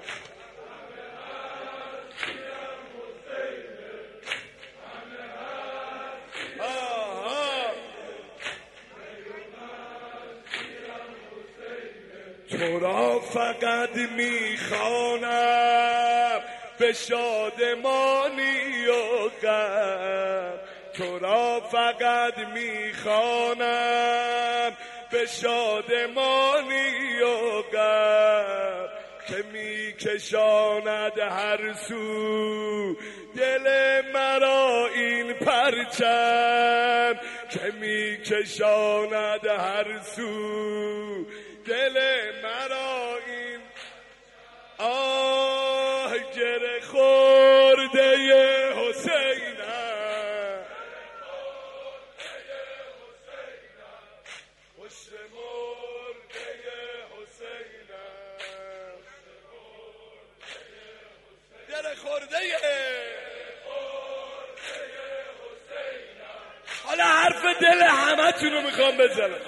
تو را فقط میخوانم به شادمانی و غم، تو را فقط میخوانم به شادمانی و غم، که میکشاند هر سو دل مرا این پرچم، که میکشاند هر سو دل مرا این. آه گره خورده حسینم، پشت مرده حسینم، گره خورده حالا حرف دل همه تونو میخوام بزنم.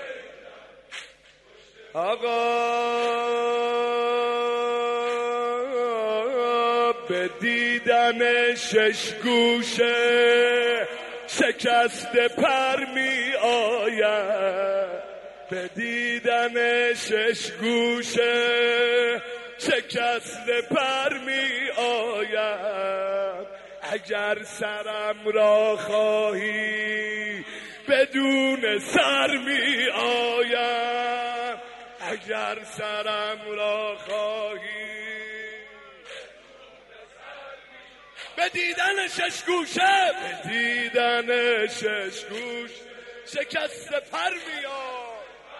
آقا به دیدن شش گوشه شکست پر می آید، به دیدن شش گوشه شکست پر می آید، اگر سرم را خواهی بدون سر می آید، اگر سرم را خواهی به دیدن شش گوشه، به دیدن شش گوش شکست پر میاد.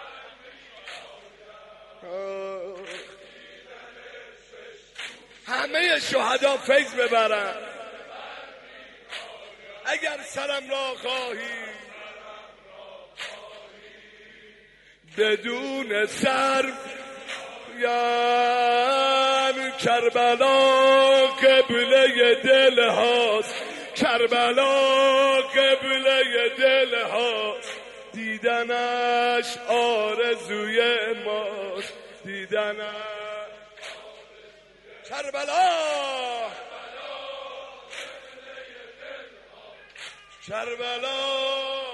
همه شهدا فیض ببرن. اگر سرم را خواهی بدون سر، یعنی کربلا قبله دل هاست، کربلا قبله دل هاست، دیدنش آرزوی ماست، دیدنش کربلا کربلا.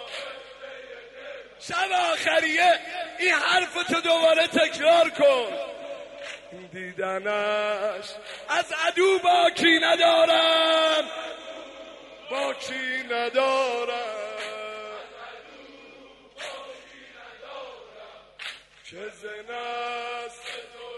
شب آخریه این حرف تو دوباره تکرار کن، دیدنش از عدو باکی ندارم، باکی ندارم، که زنست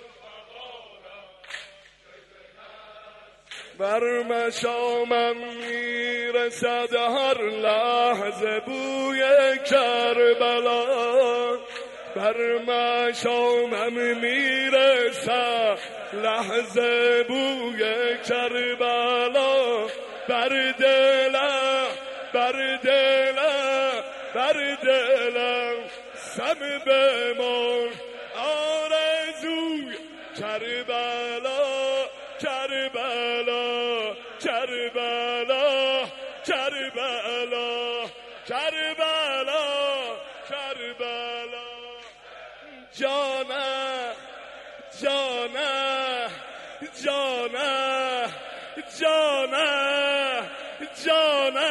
بر مشامم میرسد هر لحظه بوی کربلا، بر مشامم میرسد لحظه بوی کربلا، بر دلم بر دلم بر دلم سم بمان آرزوی کربلا، کربلا کربلا کربلا کربلا کربلا. جانه جانه جانه جانه جانه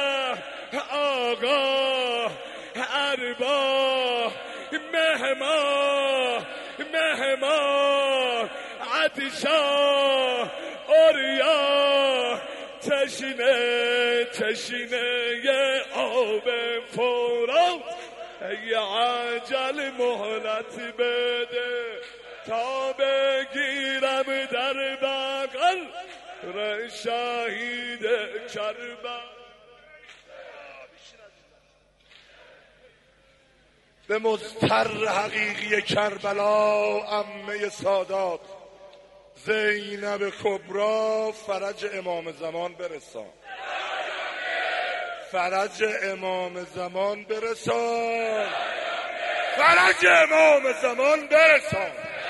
آقا ارباب مهمان مهمان عطشان اوریا تشنه تشنه آب فرات، ای عجل مهلت بده تا بگیرم در بغل شهید کربلا. به مضطر حقیقی کربلا عمه سادات زینب کبرا فرج امام زمان برسان، فرج امام زمان برسان، فرج امام زمان برسان.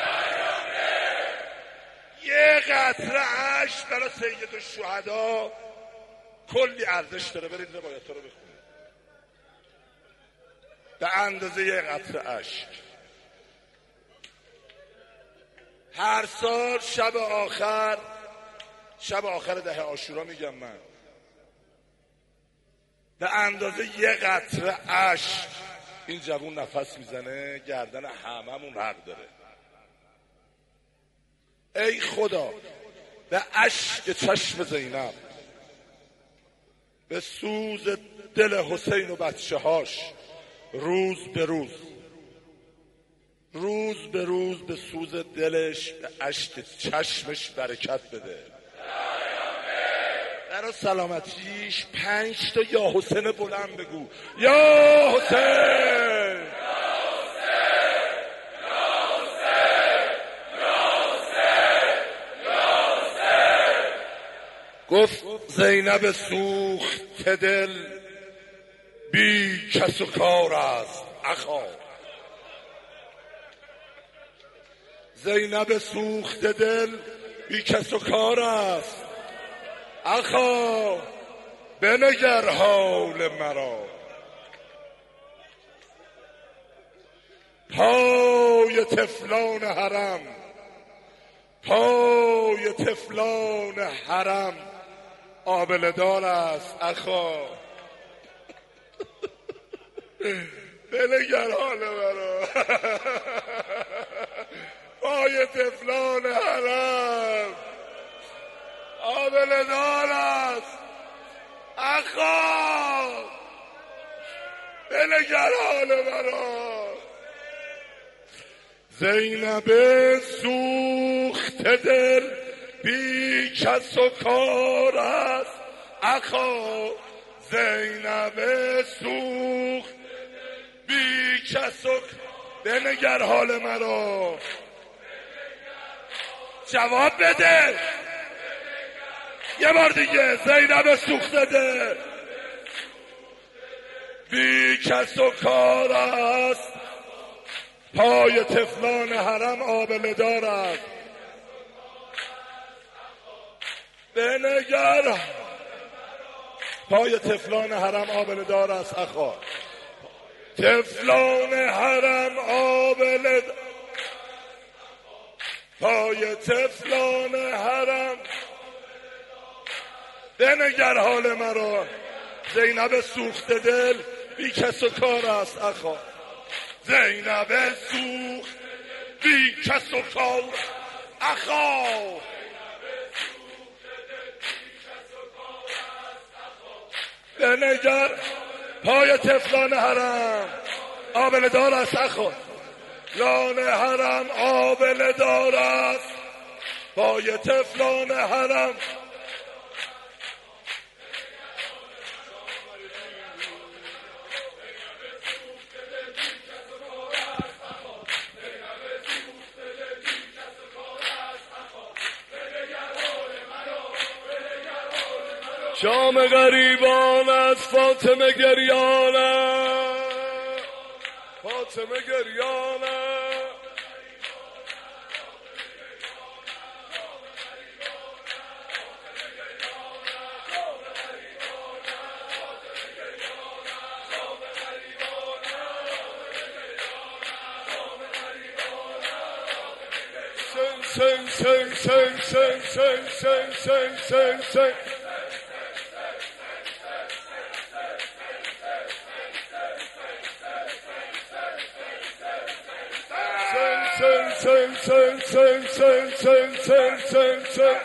یه قطره اشک برای سید الشهدا کلی ارزش داره. برید روایت رو بخونید. به اندازه یه قطره اشک. هر سال شب آخر، شب آخر ده عاشورا میگم من، به اندازه یه قطره اشک این جوون نفس میزنه، گردن هممون حق داره. ای خدا به اشک چشم زینب، به سوز دل حسین و بچه هاش روز به روز، روز به روز به سوز دلش، به اشک چشمش برکت بده. برای سلامتیش پنج تا یا حسین بلند بگو. یا حسین، گفت زینب سوخت دل بی کس و کار است اخا. زینب سوخت دل بی کس و کار است اخا، بنگر حال مرا. پای طفلان حرم، پای طفلان حرم آبله دار است اخا، بنگر حال مرا. پای طفلان حرم آبله دار است اخا، بنگر حال مرا. زینب سوخت دل بی کس و کار است اخا، زینب سوخت بی کس و، بنگر حال مرا. جواب بده یه بار دیگه. زینب سوخت دل بی کس و کار است، پای طفلان حرم آبله دار است. بنگر پای طفلان حرم آبله دار است اخا، طفلان حرم آبله، پای طفلان حرم، بنگر حال مرا. زینب سوخت دل بی کس و کار است اخا، زینب سوخت بی کس و کار اخا، بنگر پای طفلان حرم آبله دار است اخا، لان حرم آبله دار است، پای طفلان حرم. شام غریبان از فاطمه گریانه، فاطمه گریانه، sing, sing, sing, sing, sing, sing, sing, sing, sing. Sing, sing, sing, sing, sing, sing, sing, sing, sing.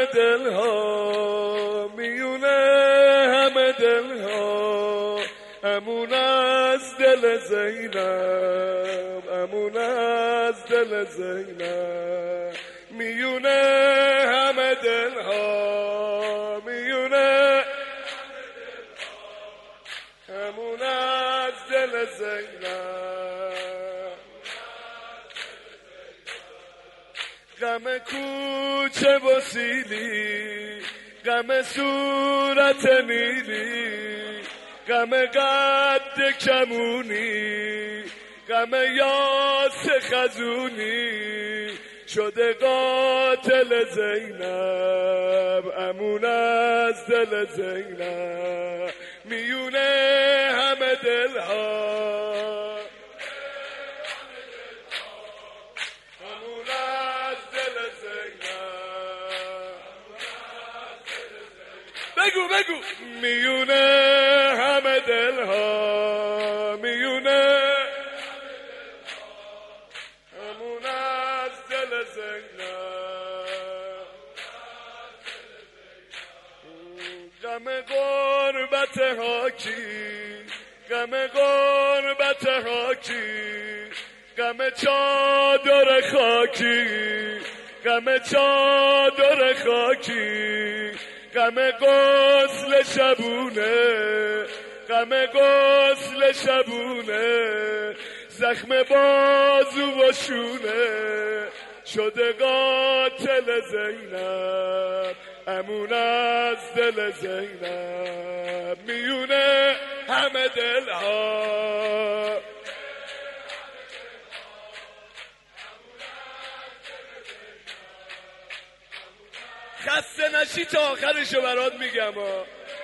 دلها میونه همه دلها امون از دل زینب امون از دل زینب میونه همه دلها میونه امون از دل زینب غم کوچه و سیلی غم صورت نیلی غم قد کمونی غم یاس خزونی شده قاتل زینب امون از دل زینب میونه همه دلها امون از دل زینب بگو بگو میونه همه دلها میونه امون از دل زینب غم غربت حاکی غم غربت حاکی غم چادر خاکی غم چادر خاکی غم غسل شبونه غم غسل شبونه زخم بازو و شونه شده قاتل زینب امون از دل زینب میونه همه دلها خسته نشی تا آخرشو برات میگم ها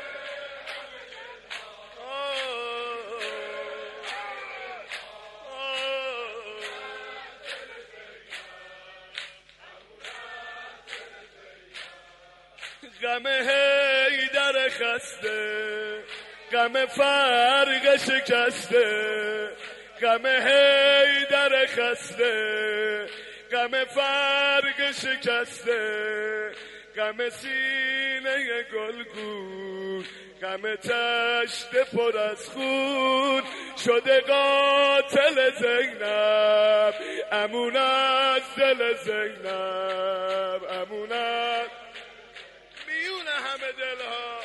غم حیدر خسته غم فرق شکسته غم حیدر خسته غم فرق شکسته غم سینه گلگون غم تشت پر از خون شده قاتل زینب امون از دل زینب امون از میون همه دلها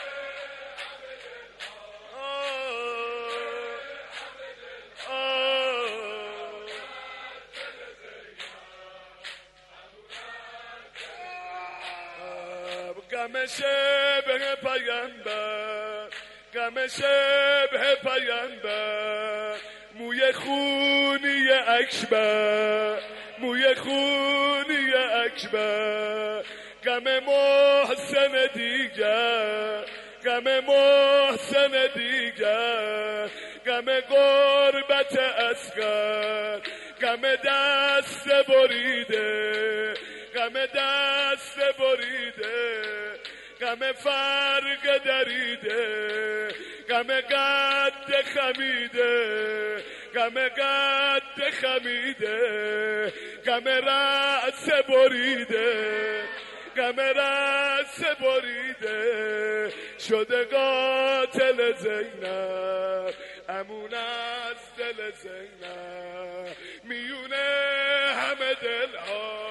غم شبه پیامبر غم شبه پیامبر موی خونی اکبر موی خونی اکبر غم محسن دیگر غم محسن دیگر غم غربت اصغر غم دست بریده غم دست بریده غم فرق دریده غم قد خمیده غم قد خمیده غم رأس بریده غم رأس بریده شده قاتل زینب امون از دل زینب میونه همه دلها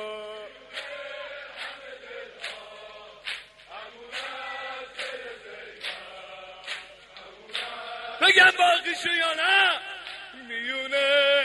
بگم باقیشو یا نه میونه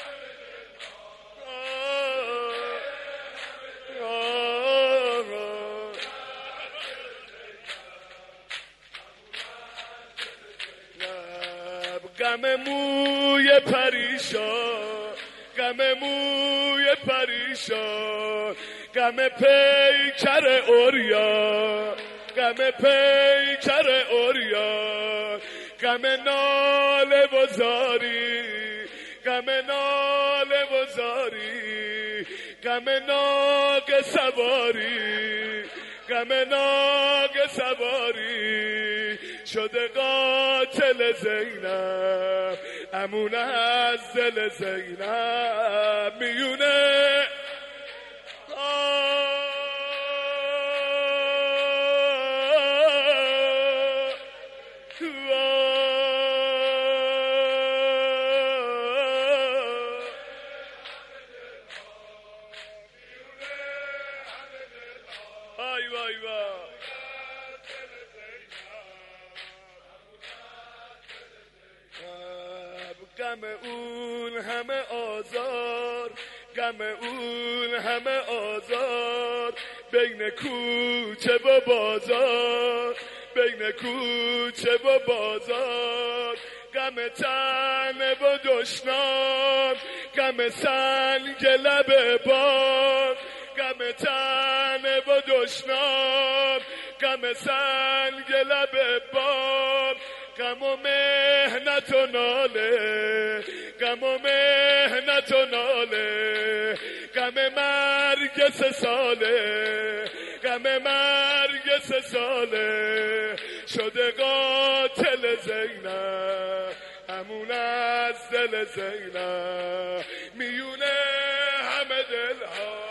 غم موی پریشان غم موی پریشان غم پیکر اوریان غم پیکر اوریان غم ناله و زاری غم ناله و زاری غم ناگ سواری غم ناگ سواری شده قاتل زینب امون از دل زینب میونه غم اون همه آزار، غم اون همه آزار، بین کوچه و بازار، بین کوچه و بازار، غم تنه و دشنام، غم سنگ لب بام، غم تنه و دشنام، غم سنگ لب بام، غم و مهنت و ناله، غم و مهنت و ناله، غم مرگ سه ساله، غم مرگ سه ساله، شده قاتل زینب همون از دل زینب، میونه همه دلها،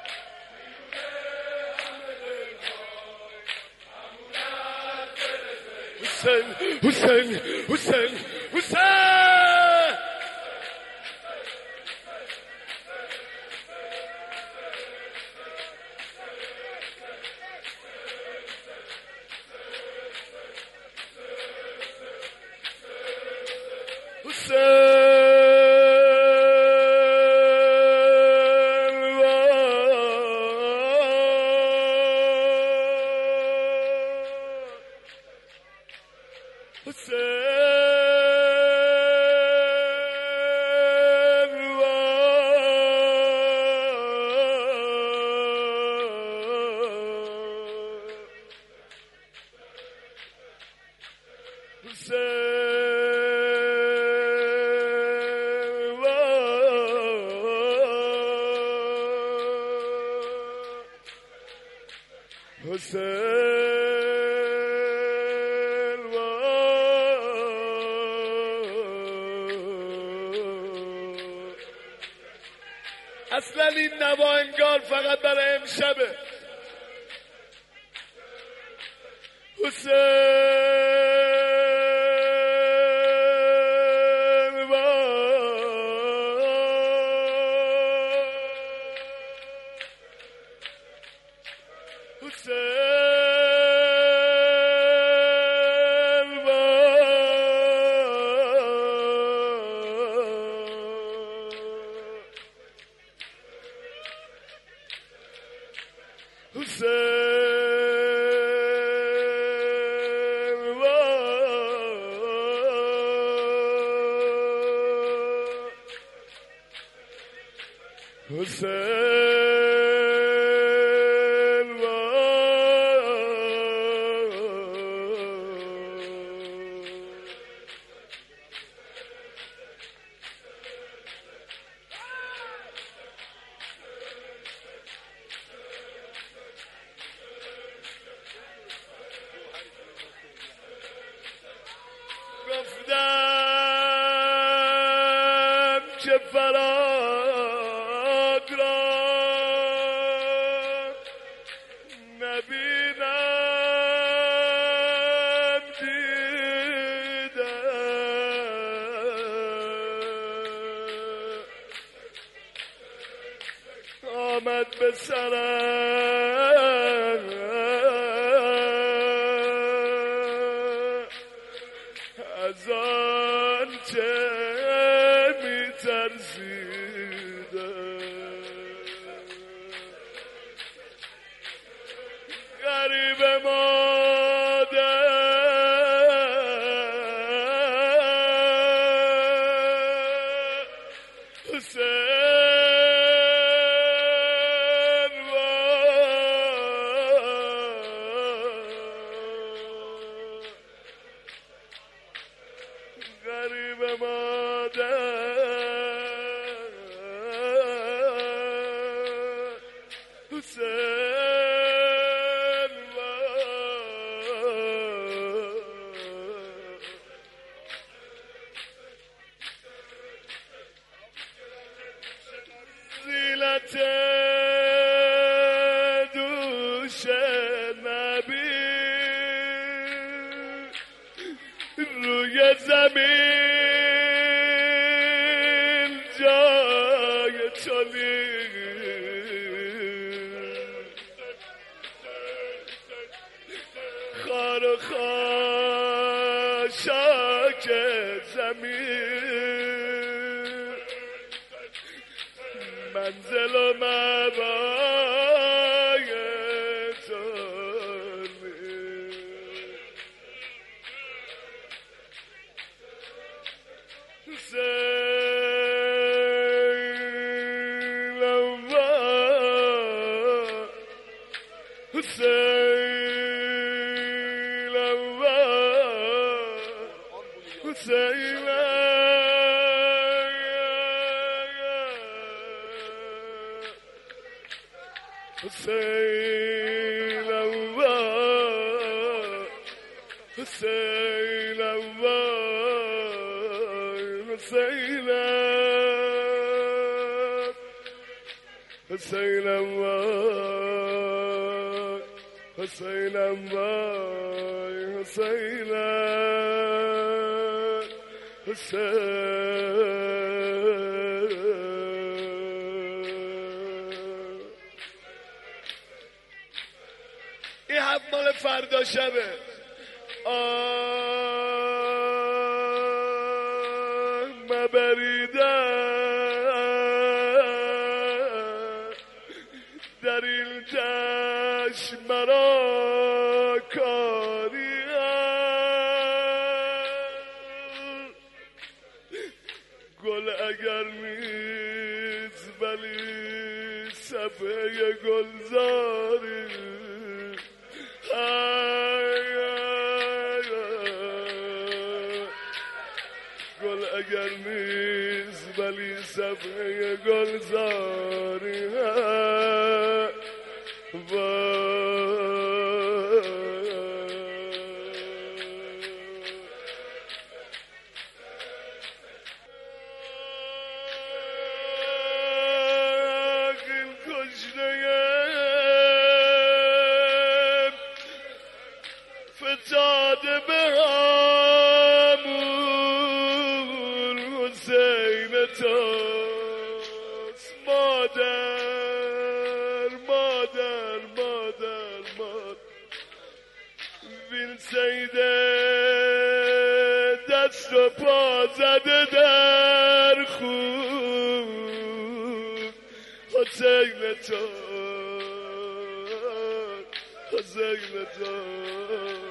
حسین حسین حسین حسین اصلا این نوا انگار فقط برای امشبه. حسین گفتم که فراق را نبینم دیده، آمد به سرم از آن چه می ترسیده، غریب مادر حسین غریب مادر حسین زینت دوش نبی روی زمین جای چالی، خار و خاشاک زمین منزل و مبای تو حسین الله حسین الله حسین حسین الله حسین الله حسین حسین الله حسین الله حسین این هم مال فردا شبه. آه مبریدن در این جشن مرا کاری گل اگر نیست ولی صفحه گلزاری گل اگر نیست ولی صفحه گلزاری فتاده به همون حسین توست مادر مادر مادر مادر وین سیده دست و پا زده در خون حسین توست حسین توست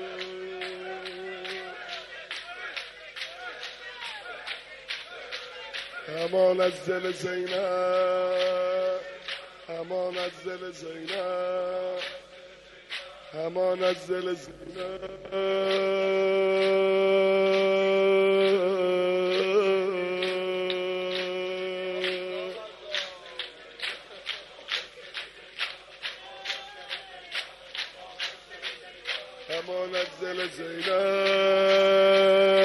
امان از دل زینب امان از دل زینب امان از دل زینب امان از دل زینب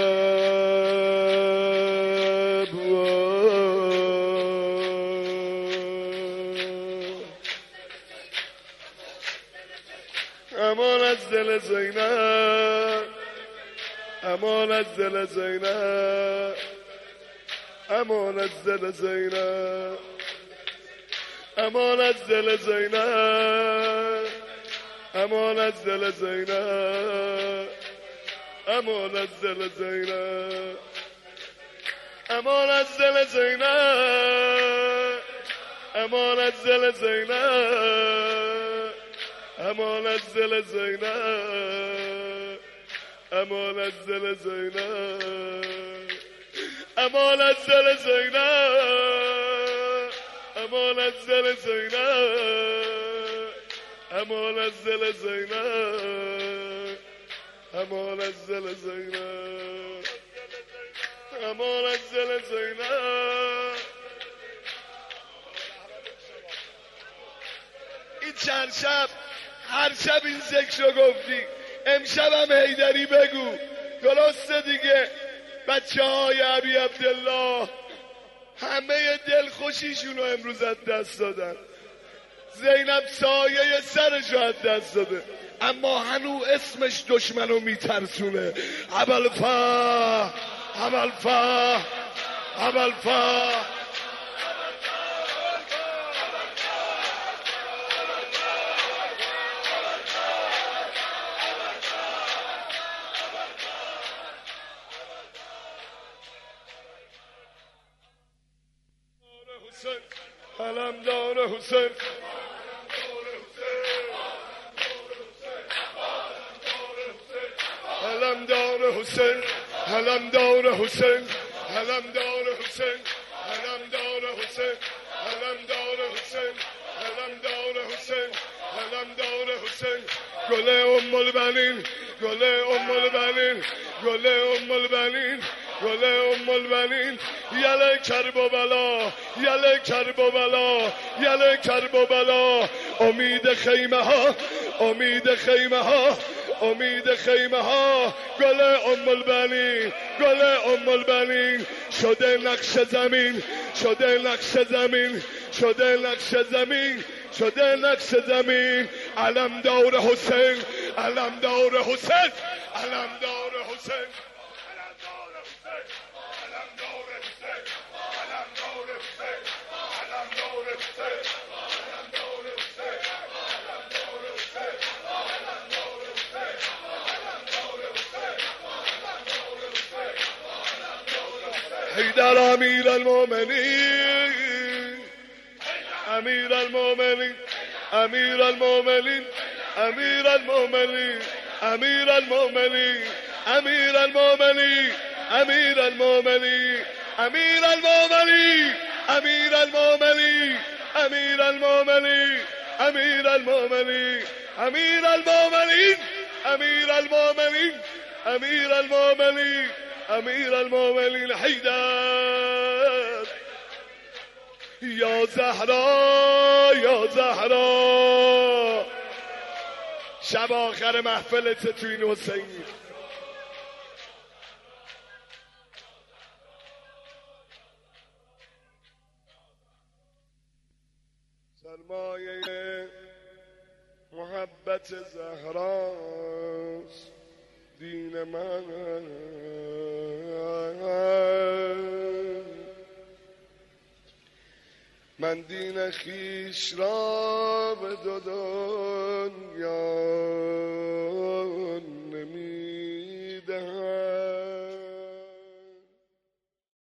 امان از دل زینب امان از دل زینب امان از دل زینب امان از دل زینب امان از دل زینب امان از دل زینب امان از دل زینب امان از دل زینب امان از دل زینب امان از دل زینب امان از دل زینب امان از دل زینب امان از دل زینب امان از دل زینب امان از دل زینب این چند شب هر شب این ذکر رو گفتی امشب هم حیدری بگو درسته دیگه. بچه های ابی عبدالله همه دلخوشیشون رو امروز از دست دادن. زینب سایه سرش رو از دست داده اما هنو اسمش دشمنو میترسونه. ابوالفضل ابوالفضل ابوالفضل حسین علمدار حسین علمدار حسین علمدار حسین علمدار حسین علمدار حسین علمدار حسین علمدار حسین علمدار حسین گل ام البنین گل ام البنین گل ام البنین گل ام البنین یله کرب و بلا یله کرب و بلا یله کرب و بلا امید خیمه ها امید خیمه ها امید خیمه ها گل ام البنین گل ام البنین شده نقش زمین شده نقش زمین شده نقش زمین شده نقش زمین علمدار حسین علمدار حسین علمدار حسین حیدر امیر المؤمنین امیر المؤمنین امیر المؤمنین امیر المؤمنین امیر المؤمنین امیر المؤمنین امیر المؤمنین امیر المؤمنین امیر المؤمنین امیر المؤمنین امیر المؤمنین امیر المؤمنین امیر المؤمنین امیر المؤمنین امیر المؤمنین حیدر یا زهرا یا زهرا شب آخر محفلت تو این حسینی سرمایه محبت زهراست دین من من دین خیش را به دو